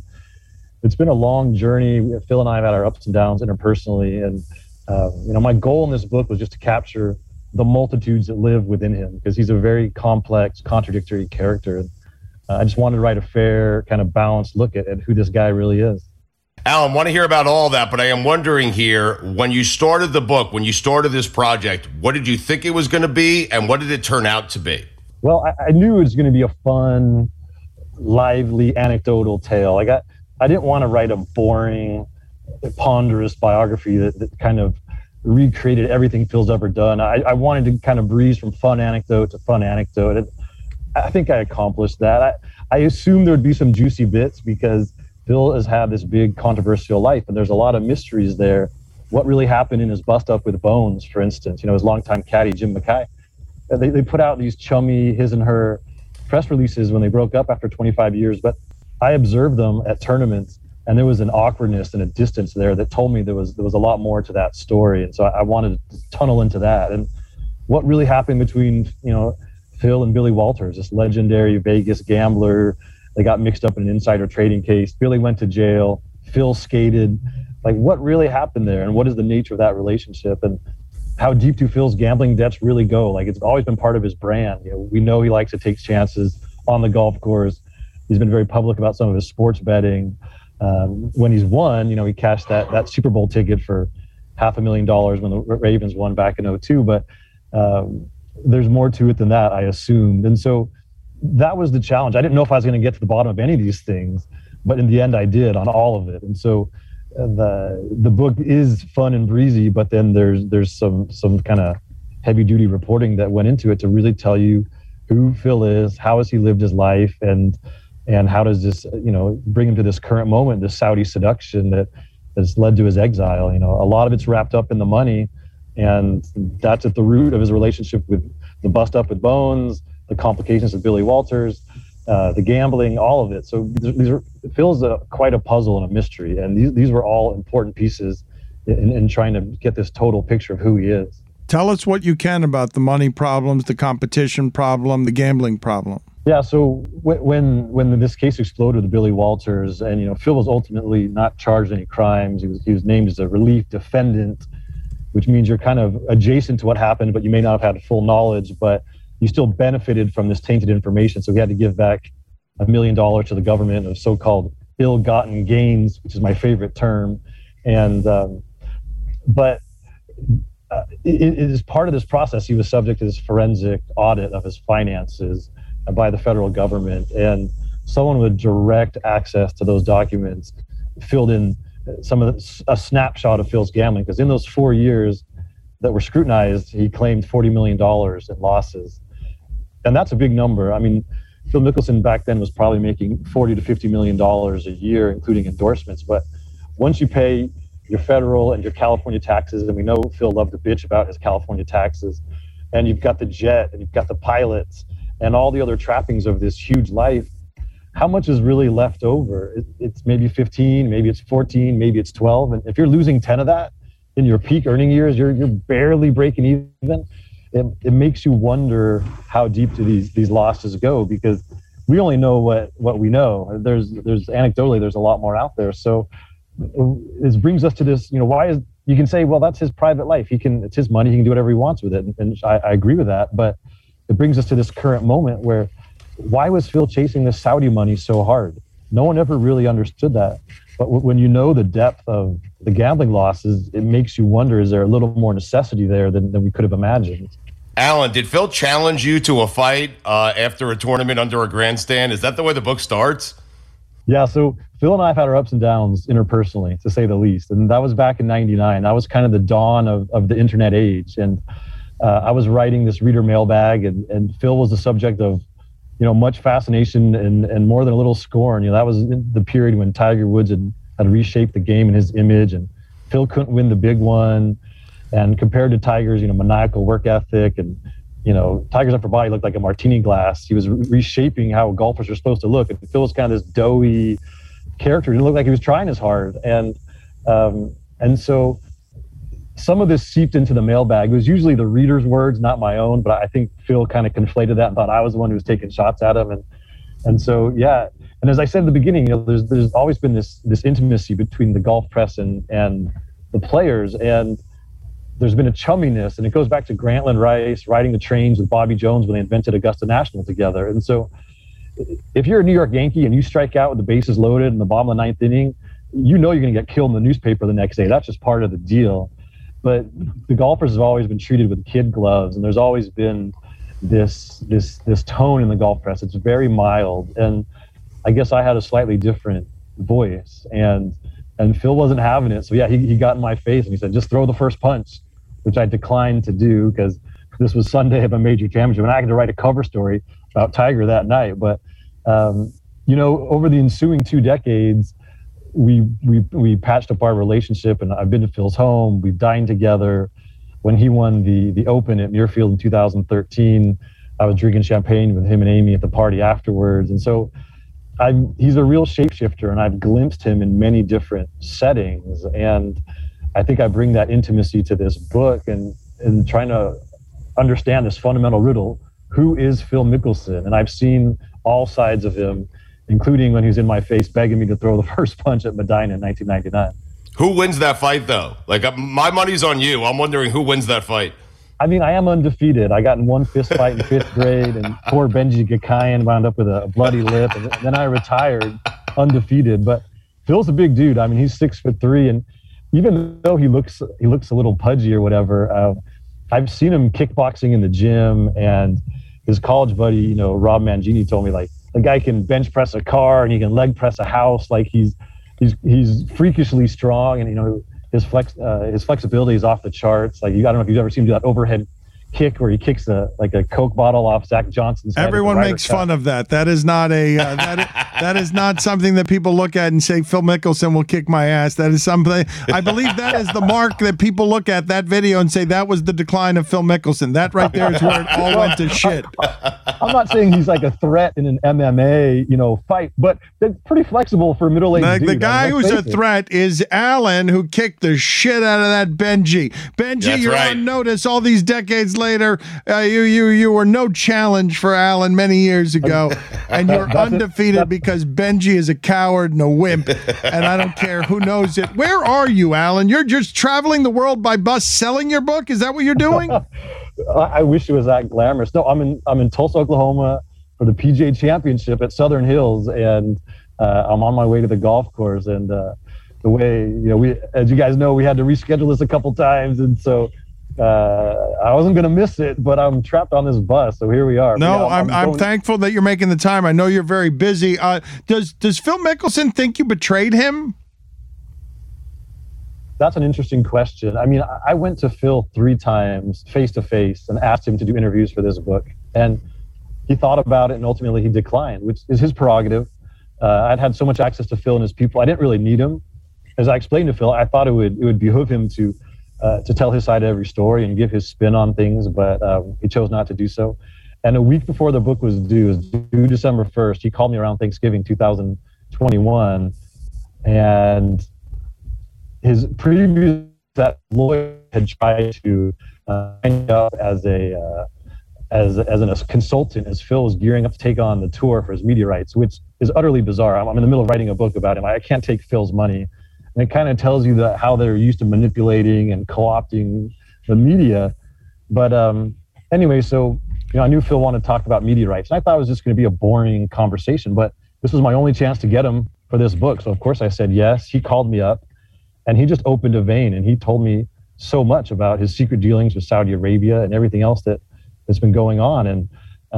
a long journey. Phil and I have had our ups and downs interpersonally, and my goal in this book was just to capture the multitudes that live within him, because he's a very complex, contradictory character. And I just wanted to write a fair, kind of balanced look at who this guy really is. Alan, want to hear about all that, but I am wondering here, when you started the book, when you started this project, what did you think it was going to be, and what did it turn out to be? Well, I knew it was going to be a fun, lively, anecdotal tale. I didn't want to write a boring, ponderous biography that kind of recreated everything Phil's ever done. I wanted to kind of breeze from fun anecdote to fun anecdote. And I think I accomplished that. I assumed there would be some juicy bits because Phil has had this big controversial life, and there's a lot of mysteries there. What really happened in his bust up with Bones, for instance, his longtime caddy, Jim Mackay. They put out these chummy his and her press releases when they broke up after 25 years, but I observed them at tournaments, and there was an awkwardness and a distance there that told me there was a lot more to that story. And so I wanted to tunnel into that. And what really happened between, Phil and Billy Walters, this legendary Vegas gambler. They got mixed up in an insider trading case. Billy went to jail. Phil skated. What really happened there? And what is the nature of that relationship? And how deep do Phil's gambling debts really go? It's always been part of his brand. We know he likes to take chances on the golf course. He's been very public about some of his sports betting. When he's won, he cashed that Super Bowl ticket for $500,000 when the Ravens won back in 2002. But there's more to it than that, I assumed. And so that was the challenge. I didn't know if I was going to get to the bottom of any of these things, but in the end I did on all of it. And so the book is fun and breezy, but then there's some kind of heavy duty reporting that went into it to really tell you who Phil is, how has he lived his life, and how does this, bring him to this current moment, this Saudi seduction that has led to his exile. A lot of it's wrapped up in the money, and that's at the root of his relationship with the bust up with Bones, the complications of Billy Walters, the gambling, all of it. So Phil's quite a puzzle and a mystery, and these were all important pieces in trying to get this total picture of who he is. Tell us what you can about the money problems, the competition problem, the gambling problem. Yeah, so when this case exploded with Billy Walters, and Phil was ultimately not charged any crimes, he was named as a relief defendant, which means you're kind of adjacent to what happened, but you may not have had full knowledge, but you still benefited from this tainted information. So he had to give back $1 million to the government of so-called ill-gotten gains, which is my favorite term. And but it is part of this process. He was subject to this forensic audit of his finances by the federal government, and someone with direct access to those documents filled in a snapshot of Phil's gambling, because in those 4 years that were scrutinized, he claimed $40 million in losses. And that's a big number. I mean, Phil Mickelson back then was probably making $40 to $50 million a year, including endorsements. But once you pay your federal and your California taxes, and we know Phil loved to bitch about his California taxes, and you've got the jet, and you've got the pilots, and all the other trappings of this huge life, how much is really left over? It's maybe 15, maybe it's 14, maybe it's 12. And if you're losing 10 of that in your peak earning years, you're barely breaking even. It makes you wonder how deep do these losses go, because we only know what we know. There's anecdotally, there's a lot more out there. So this brings us to this, why is, you can say, well, that's his private life. It's his money. He can do whatever he wants with it. And I agree with that. But it brings us to this current moment where, why was Phil chasing this Saudi money so hard? No one ever really understood that. But when you know the depth of the gambling losses, it makes you wonder, is there a little more necessity there than we could have imagined? Alan, did Phil challenge you to a fight after a tournament under a grandstand? Is that the way the book starts? Yeah, so Phil and I have had our ups and downs interpersonally, to say the least. And that was back in '99. That was kind of the dawn of the internet age. And I was writing this reader mailbag, and Phil was the subject of much fascination and more than a little scorn. That was the period when Tiger Woods had reshaped the game in his image, and Phil couldn't win the big one. And compared to Tiger's, maniacal work ethic, and Tiger's upper body looked like a martini glass. He was reshaping how golfers are supposed to look. And Phil was kind of this doughy character. He didn't look like he was trying as hard. And so some of this seeped into the mailbag. It was usually the reader's words, not my own. But I think Phil kind of conflated that and thought I was the one who was taking shots at him. And so, yeah. And as I said at the beginning, there's always been this intimacy between the golf press and the players. And there's been a chumminess, and it goes back to Grantland Rice riding the trains with Bobby Jones when they invented Augusta National together. And so if you're a New York Yankee and you strike out with the bases loaded in the bottom of the ninth inning, you're going to get killed in the newspaper the next day. That's just part of the deal. But the golfers have always been treated with kid gloves, and there's always been this tone in the golf press. It's very mild. And I guess I had a slightly different voice, and Phil wasn't having it. So yeah, he got in my face and he said, just throw the first punch, which I declined to do because this was Sunday of a major championship, and I had to write a cover story about Tiger that night. But over the ensuing 2 decades, we patched up our relationship, and I've been to Phil's home. We've dined together. When he won the Open at Muirfield in 2013, I was drinking champagne with him and Amy at the party afterwards. And so he's a real shapeshifter, and I've glimpsed him in many different settings. And I think I bring that intimacy to this book and trying to understand this fundamental riddle. Who is Phil Mickelson? And I've seen all sides of him, including when he was in my face begging me to throw the first punch at Medina in 1999. Who wins that fight, though? My money's on you. I'm wondering who wins that fight. I mean, I am undefeated. I got in one fist fight in 5th grade, and poor Benji Gakayan wound up with a bloody lip, and then I retired undefeated. But Phil's a big dude. I mean, he's 6'3", and even though he looks a little pudgy or whatever, I've seen him kickboxing in the gym, and his college buddy, Rob Mangini, told me the guy can bench press a car and he can leg press a house. He's freakishly strong, and his flexibility is off the charts. I don't know if you've ever seen him do that overhead kick where he kicks a Coke bottle off Zach Johnson's head. Everyone makes fun of that. That is not that is not something that people look at and say Phil Mickelson will kick my ass. That is something, I believe that is the mark that people look at that video and say that was the decline of Phil Mickelson. That right there is where it all went to shit. I'm not saying he's like a threat in an MMA, fight, but they're pretty flexible for a middle-aged dude. The guy who's a threat is Alan, who kicked the shit out of that Benji. Benji, that's you're right. On notice all these decades later. You were no challenge for Alan many years ago, and you're undefeated because Benji is a coward and a wimp, and I don't care who knows it. Where are you, Alan? You're just traveling the world by bus selling your book? Is that what you're doing? I wish it was that glamorous. No, I'm in Tulsa, Oklahoma for the PGA Championship at Southern Hills, and I'm on my way to the golf course. And the way, we, as you guys know, we had to reschedule this a couple times, and so I wasn't going to miss it, but I'm trapped on this bus, so here we are. No, I'm thankful that you're making the time. I know you're very busy. Does Phil Mickelson think you betrayed him? That's an interesting question. I mean, I went to Phil 3 times face-to-face and asked him to do interviews for this book. And he thought about it, and ultimately he declined, which is his prerogative. I'd had so much access to Phil and his people. I didn't really need him. As I explained to Phil, I thought it would behoove him to tell his side of every story and give his spin on things, but he chose not to do so. And a week before the book was due, December 1st, he called me around Thanksgiving 2021, and his previous lawyer had tried to sign up as a consultant as Phil was gearing up to take on the tour for his media rights, which is utterly bizarre. I'm in the middle of writing a book about him. I can't take Phil's money. And it kind of tells you how they're used to manipulating and co-opting the media. But anyway, so I knew Phil wanted to talk about media rights. And I thought it was just going to be a boring conversation, but this was my only chance to get him for this book. So of course I said yes. He called me up and he just opened a vein and he told me so much about his secret dealings with Saudi Arabia and everything else that's been going on. And,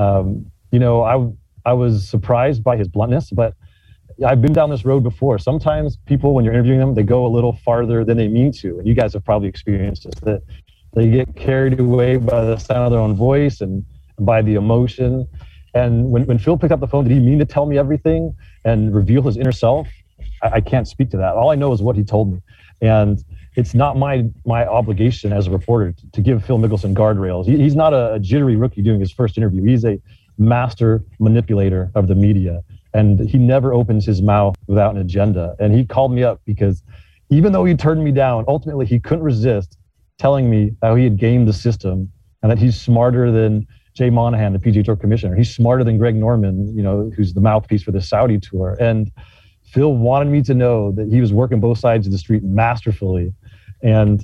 I was surprised by his bluntness, but I've been down this road before. Sometimes people, when you're interviewing them, they go a little farther than they mean to. And you guys have probably experienced this, that they get carried away by the sound of their own voice and by the emotion. And when Phil picked up the phone, did he mean to tell me everything and reveal his inner self? I can't speak to that. All I know is what he told me. And it's not my obligation as a reporter to give Phil Mickelson guardrails. He's not a jittery rookie doing his first interview. He's a master manipulator of the media. And he never opens his mouth without an agenda. And he called me up because even though he turned me down, ultimately he couldn't resist telling me how he had gamed the system and that he's smarter than Jay Monahan, the PGA Tour commissioner. He's smarter than Greg Norman, who's the mouthpiece for the Saudi tour. And Phil wanted me to know that he was working both sides of the street masterfully. And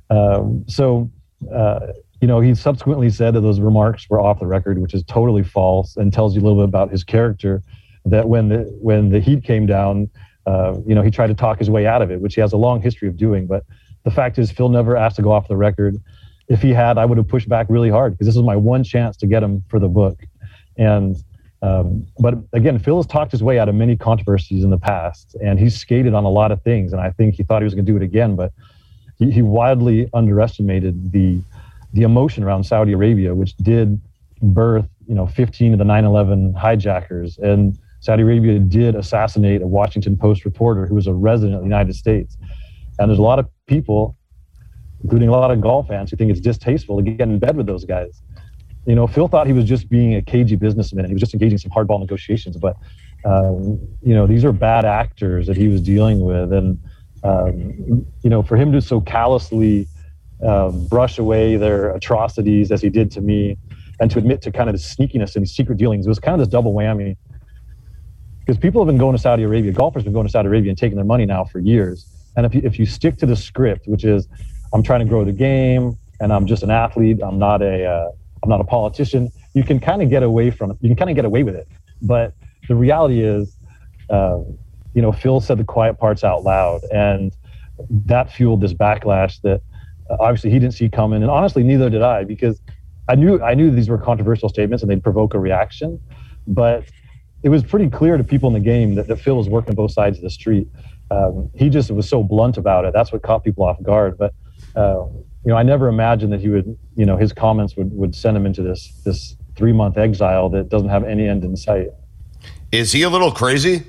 he subsequently said that those remarks were off the record, which is totally false and tells you a little bit about his character, that when the heat came down, he tried to talk his way out of it, which he has a long history of doing. But the fact is, Phil never asked to go off the record. If he had, I would have pushed back really hard because this was my one chance to get him for the book. And but again, Phil has talked his way out of many controversies in the past, and he's skated on a lot of things. And I think he thought he was going to do it again, but he wildly underestimated the emotion around Saudi Arabia, which did birth 15 of the 9/11 hijackers. And Saudi Arabia did assassinate a Washington Post reporter who was a resident of the United States. And there's a lot of people, including a lot of golf fans, who think it's distasteful to get in bed with those guys. Phil thought he was just being a cagey businessman. He was just engaging in some hardball negotiations. But, these are bad actors that he was dealing with. And, for him to so callously brush away their atrocities as he did to me and to admit to kind of the sneakiness and secret dealings, it was kind of this double whammy. Because people have been going to Saudi Arabia, golfers have been going to Saudi Arabia and taking their money now for years. And if you stick to the script, which is, I'm trying to grow the game and I'm just an athlete, I'm not a politician, you can kind of get away from it. You can kind of get away with it. But the reality is, Phil said the quiet parts out loud, and that fueled this backlash that obviously he didn't see coming. And honestly, neither did I, because I knew these were controversial statements and they'd provoke a reaction. But it was pretty clear to people in the game that Phil was working both sides of the street. He just was so blunt about it. That's what caught people off guard. But I never imagined that he would, his comments would send him into this 3-month exile that doesn't have any end in sight. Is he a little crazy?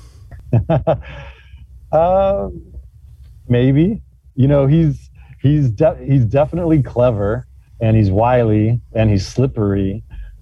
Maybe. He's definitely clever, and he's wily, and he's slippery.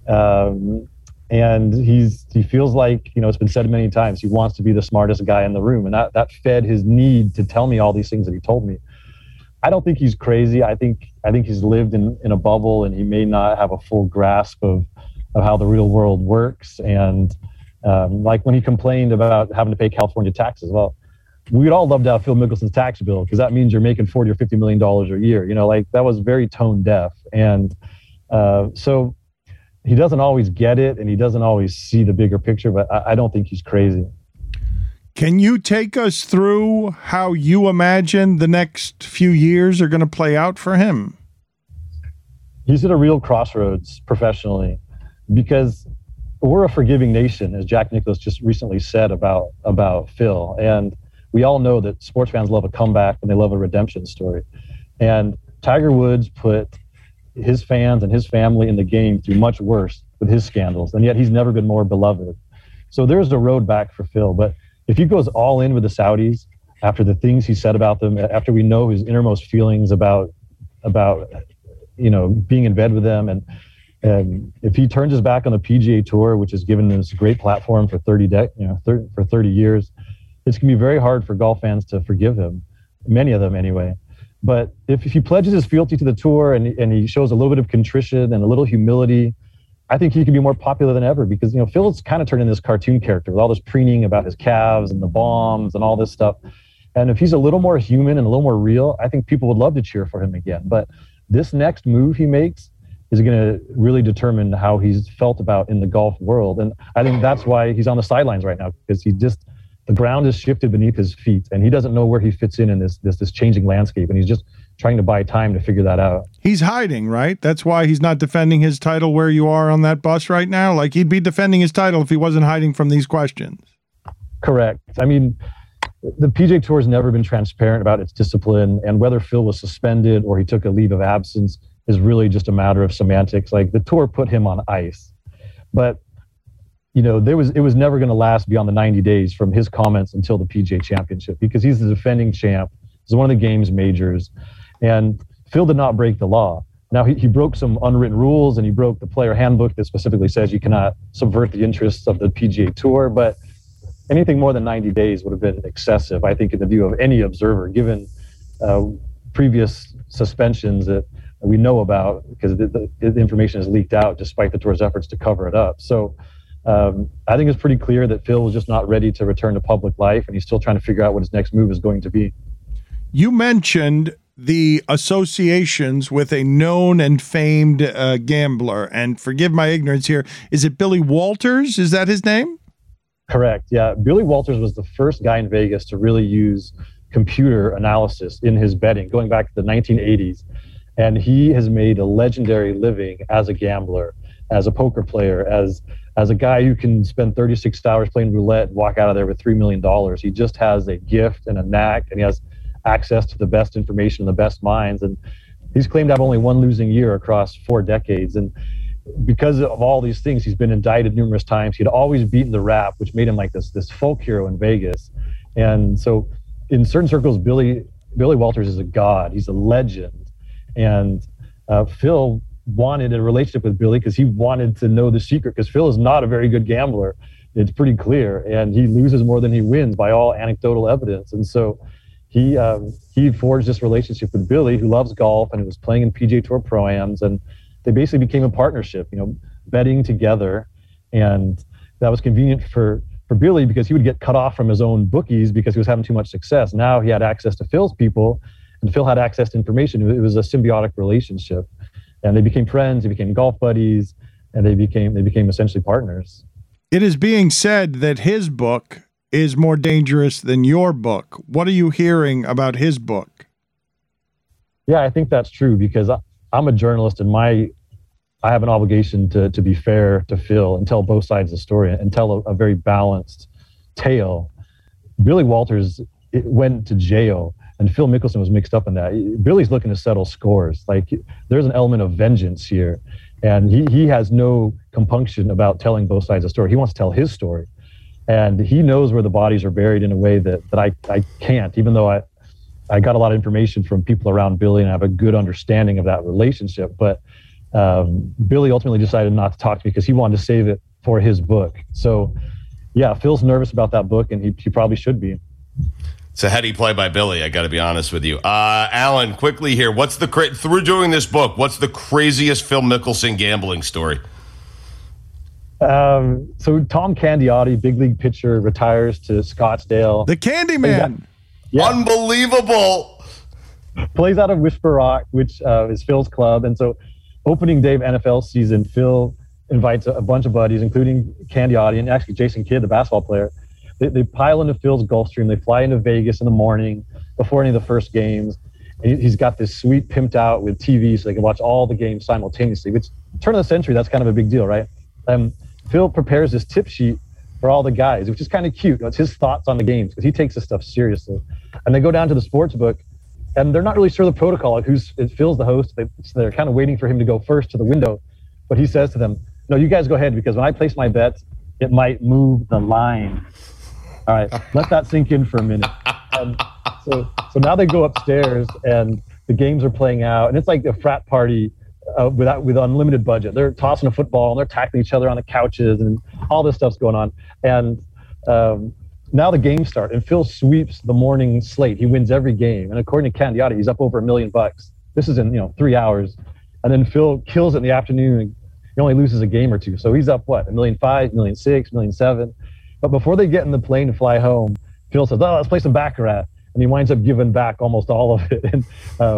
And he feels like, it's been said many times, he wants to be the smartest guy in the room. And that fed his need to tell me all these things that he told me. I don't think he's crazy. I think he's lived in a bubble, and he may not have a full grasp of how the real world works. And like when he complained about having to pay California taxes, well, we'd all love to have Phil Mickelson's tax bill, because that means you're making $40 or $50 million a year. That was very tone deaf. And so he doesn't always get it, and he doesn't always see the bigger picture, but I don't think he's crazy. Can you take us through how you imagine the next few years are going to play out for him? He's at a real crossroads professionally, because we're a forgiving nation, as Jack Nicklaus just recently said about Phil. And we all know that sports fans love a comeback and they love a redemption story. And Tiger Woods put his fans and his family in the game through much worse with his scandals, and yet he's never been more beloved. So there's a road back for Phil. But if he goes all in with the Saudis after the things he said about them, after we know his innermost feelings about being in bed with them, and And if he turns his back on the PGA Tour, which has given him this great platform for 30 years, it's going to be very hard for golf fans to forgive him, many of them anyway. But if he pledges his fealty to the tour and he shows a little bit of contrition and a little humility, I think he could be more popular than ever because, Phil's kind of turned into this cartoon character with all this preening about his calves and the bombs and all this stuff. And if he's a little more human and a little more real, I think people would love to cheer for him again. But this next move he makes is going to really determine how he's felt about in the golf world. And I think that's why he's on the sidelines right now, because the ground has shifted beneath his feet and he doesn't know where he fits in this changing landscape. And he's just trying to buy time to figure that out. He's hiding, right? That's why he's not defending his title where you are on that bus right now. Like, he'd be defending his title if he wasn't hiding from these questions. Correct. I mean, the PGA Tour has never been transparent about its discipline, and whether Phil was suspended or he took a leave of absence is really just a matter of semantics. Like, the tour put him on ice, but it was never going to last beyond the 90 days from his comments until the PGA Championship, because he's the defending champ. He's one of the game's majors, and Phil did not break the law. Now, he broke some unwritten rules, and he broke the player handbook that specifically says you cannot subvert the interests of the PGA Tour, but anything more than 90 days would have been excessive, I think, in the view of any observer, given previous suspensions that we know about, because the information is leaked out despite the tour's efforts to cover it up. So I think it's pretty clear that Phil was just not ready to return to public life, and he's still trying to figure out what his next move is going to be. You mentioned the associations with a known and famed gambler, and forgive my ignorance here, is it Billy Walters? Is that his name? Correct. Yeah. Billy Walters was the first guy in Vegas to really use computer analysis in his betting, going back to the 1980s. And he has made a legendary living as a gambler, as a poker player, as a guy who can spend 36 hours playing roulette and walk out of there with $3 million. He just has a gift and a knack, and he has access to the best information and the best minds. And he's claimed to have only one losing year across 4 decades. And because of all these things, he's been indicted numerous times. He'd always beaten the rap, which made him like this folk hero in Vegas. And so in certain circles, Billy Walters is a god. He's a legend. And Phil wanted a relationship with Billy because he wanted to know the secret, because Phil is not a very good gambler. It's pretty clear. And he loses more than he wins by all anecdotal evidence. And so he forged this relationship with Billy, who loves golf and who was playing in PGA Tour Pro-Ams. And they basically became a partnership, betting together. And that was convenient for Billy because he would get cut off from his own bookies because he was having too much success. Now he had access to Phil's people, and Phil had access to information. It was a symbiotic relationship. And they became friends, they became golf buddies, and they became essentially partners. It is being said that his book is more dangerous than your book. What are you hearing about his book? Yeah, I think that's true, because I'm a journalist, and I have an obligation to be fair to Phil and tell both sides of the story and tell a very balanced tale. Billy Walters went to jail, and Phil Mickelson was mixed up in that. Billy's looking to settle scores. Like, there's an element of vengeance here, and he has no compunction about telling both sides of the story. He wants to tell his story, and he knows where the bodies are buried in a way that I can't, even though I got a lot of information from people around Billy and I have a good understanding of that relationship. But Billy ultimately decided not to talk to me because he wanted to save it for his book. So yeah, Phil's nervous about that book, and he probably should be. It's a heady play by Billy, I got to be honest with you. Alan, quickly here, through doing this book, what's the craziest Phil Mickelson gambling story? So Tom Candiotti, big league pitcher, retires to Scottsdale. The Candyman. Yeah. Unbelievable. Plays out of Whisper Rock, which is Phil's club. And so opening day of NFL season, Phil invites a bunch of buddies, including Candiotti and actually Jason Kidd, the basketball player. They pile into Phil's Gulfstream. They fly into Vegas in the morning before any of the first games. And he's got this suite pimped out with TV so they can watch all the games simultaneously, which turn of the century, that's kind of a big deal, right? Phil prepares this tip sheet for all the guys, which is kind of cute. It's his thoughts on the games because he takes this stuff seriously. And they go down to the sports book, and they're not really sure the protocol, like Phil's the host. They're kind of waiting for him to go first to the window. But he says to them, no, you guys go ahead, because when I place my bets, it might move the line. All right, let that sink in for a minute. So now they go upstairs, and the games are playing out, and it's like a frat party with unlimited budget. They're tossing a football and they're tackling each other on the couches and all this stuff's going on. And now the games start and Phil sweeps the morning slate. He wins every game. And according to Candiati, he's up over $1 million. This is in 3 hours. And then Phil kills it in the afternoon. And he only loses a game or two. So he's up what, $1.5 million, $1.6 million, $1.7 million. But before they get in the plane to fly home, Phil says, let's play some Baccarat. And he winds up giving back almost all of it. And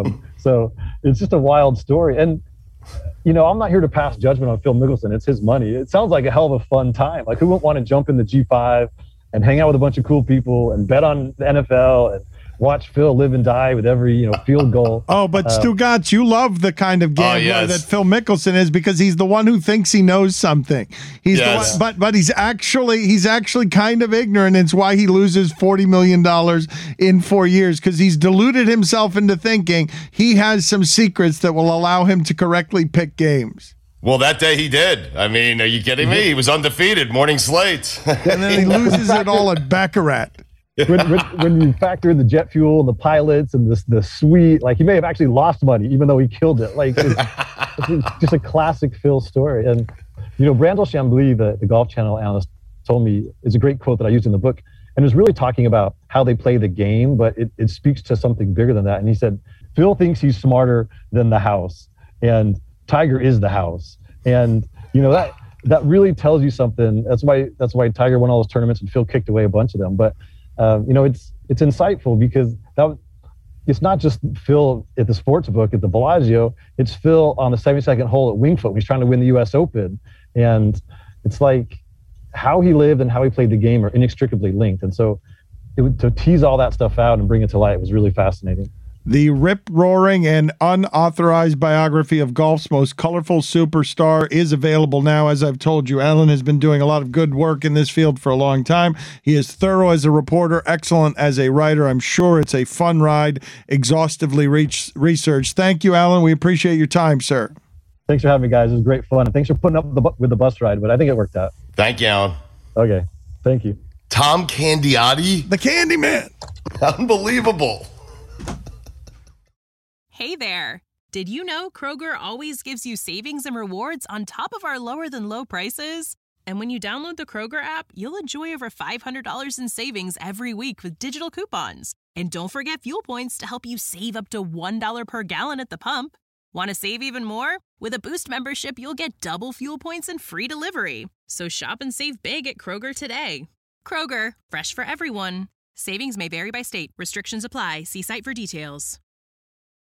so it's just a wild story. And I'm not here to pass judgment on Phil Mickelson. It's his money. It sounds like a hell of a fun time. Like, who wouldn't want to jump in the G5 and hang out with a bunch of cool people and bet on the NFL and watch Phil live and die with every field goal? Oh, but Stugatz, you love the kind of gambler that Phil Mickelson is because he's the one who thinks he knows something. He's the one, but he's actually kind of ignorant. It's why he loses $40 million in 4 years, because he's deluded himself into thinking he has some secrets that will allow him to correctly pick games. Well, that day he did. I mean, are you kidding me? He was undefeated, morning slate. And then he loses it all at Baccarat. When you factor in the jet fuel and the pilots and the suite, like, he may have actually lost money even though he killed it. Like, it's just a classic Phil story. And Brandel Chambly, the Golf Channel analyst, told me, it's a great quote that I used in the book, and it was really talking about how they play the game, but it speaks to something bigger than that. And he said, Phil thinks he's smarter than the house, and Tiger is the house. And that really tells you something. That's why Tiger won all those tournaments and Phil kicked away a bunch of them. But it's insightful because it's not just Phil at the sports book at the Bellagio. It's Phil on the 72nd hole at Wingfoot when he's trying to win the U.S. Open. And it's like how he lived and how he played the game are inextricably linked. And so to tease all that stuff out and bring it to light was really fascinating. The rip-roaring and unauthorized biography of golf's most colorful superstar is available now. As I've told you, Alan has been doing a lot of good work in this field for a long time. He is thorough as a reporter, excellent as a writer. I'm sure it's a fun ride, exhaustively researched. Thank you, Alan. We appreciate your time, sir. Thanks for having me, guys. It was great fun. And thanks for putting up with the bus ride, but I think it worked out. Thank you, Alan. Okay. Thank you. Tom Candiati? The Candy Man. Unbelievable. Hey there! Did you know Kroger always gives you savings and rewards on top of our lower-than-low prices? And when you download the Kroger app, you'll enjoy over $500 in savings every week with digital coupons. And don't forget fuel points to help you save up to $1 per gallon at the pump. Want to save even more? With a Boost membership, you'll get double fuel points and free delivery. So shop and save big at Kroger today. Kroger, fresh for everyone. Savings may vary by state. Restrictions apply. See site for details.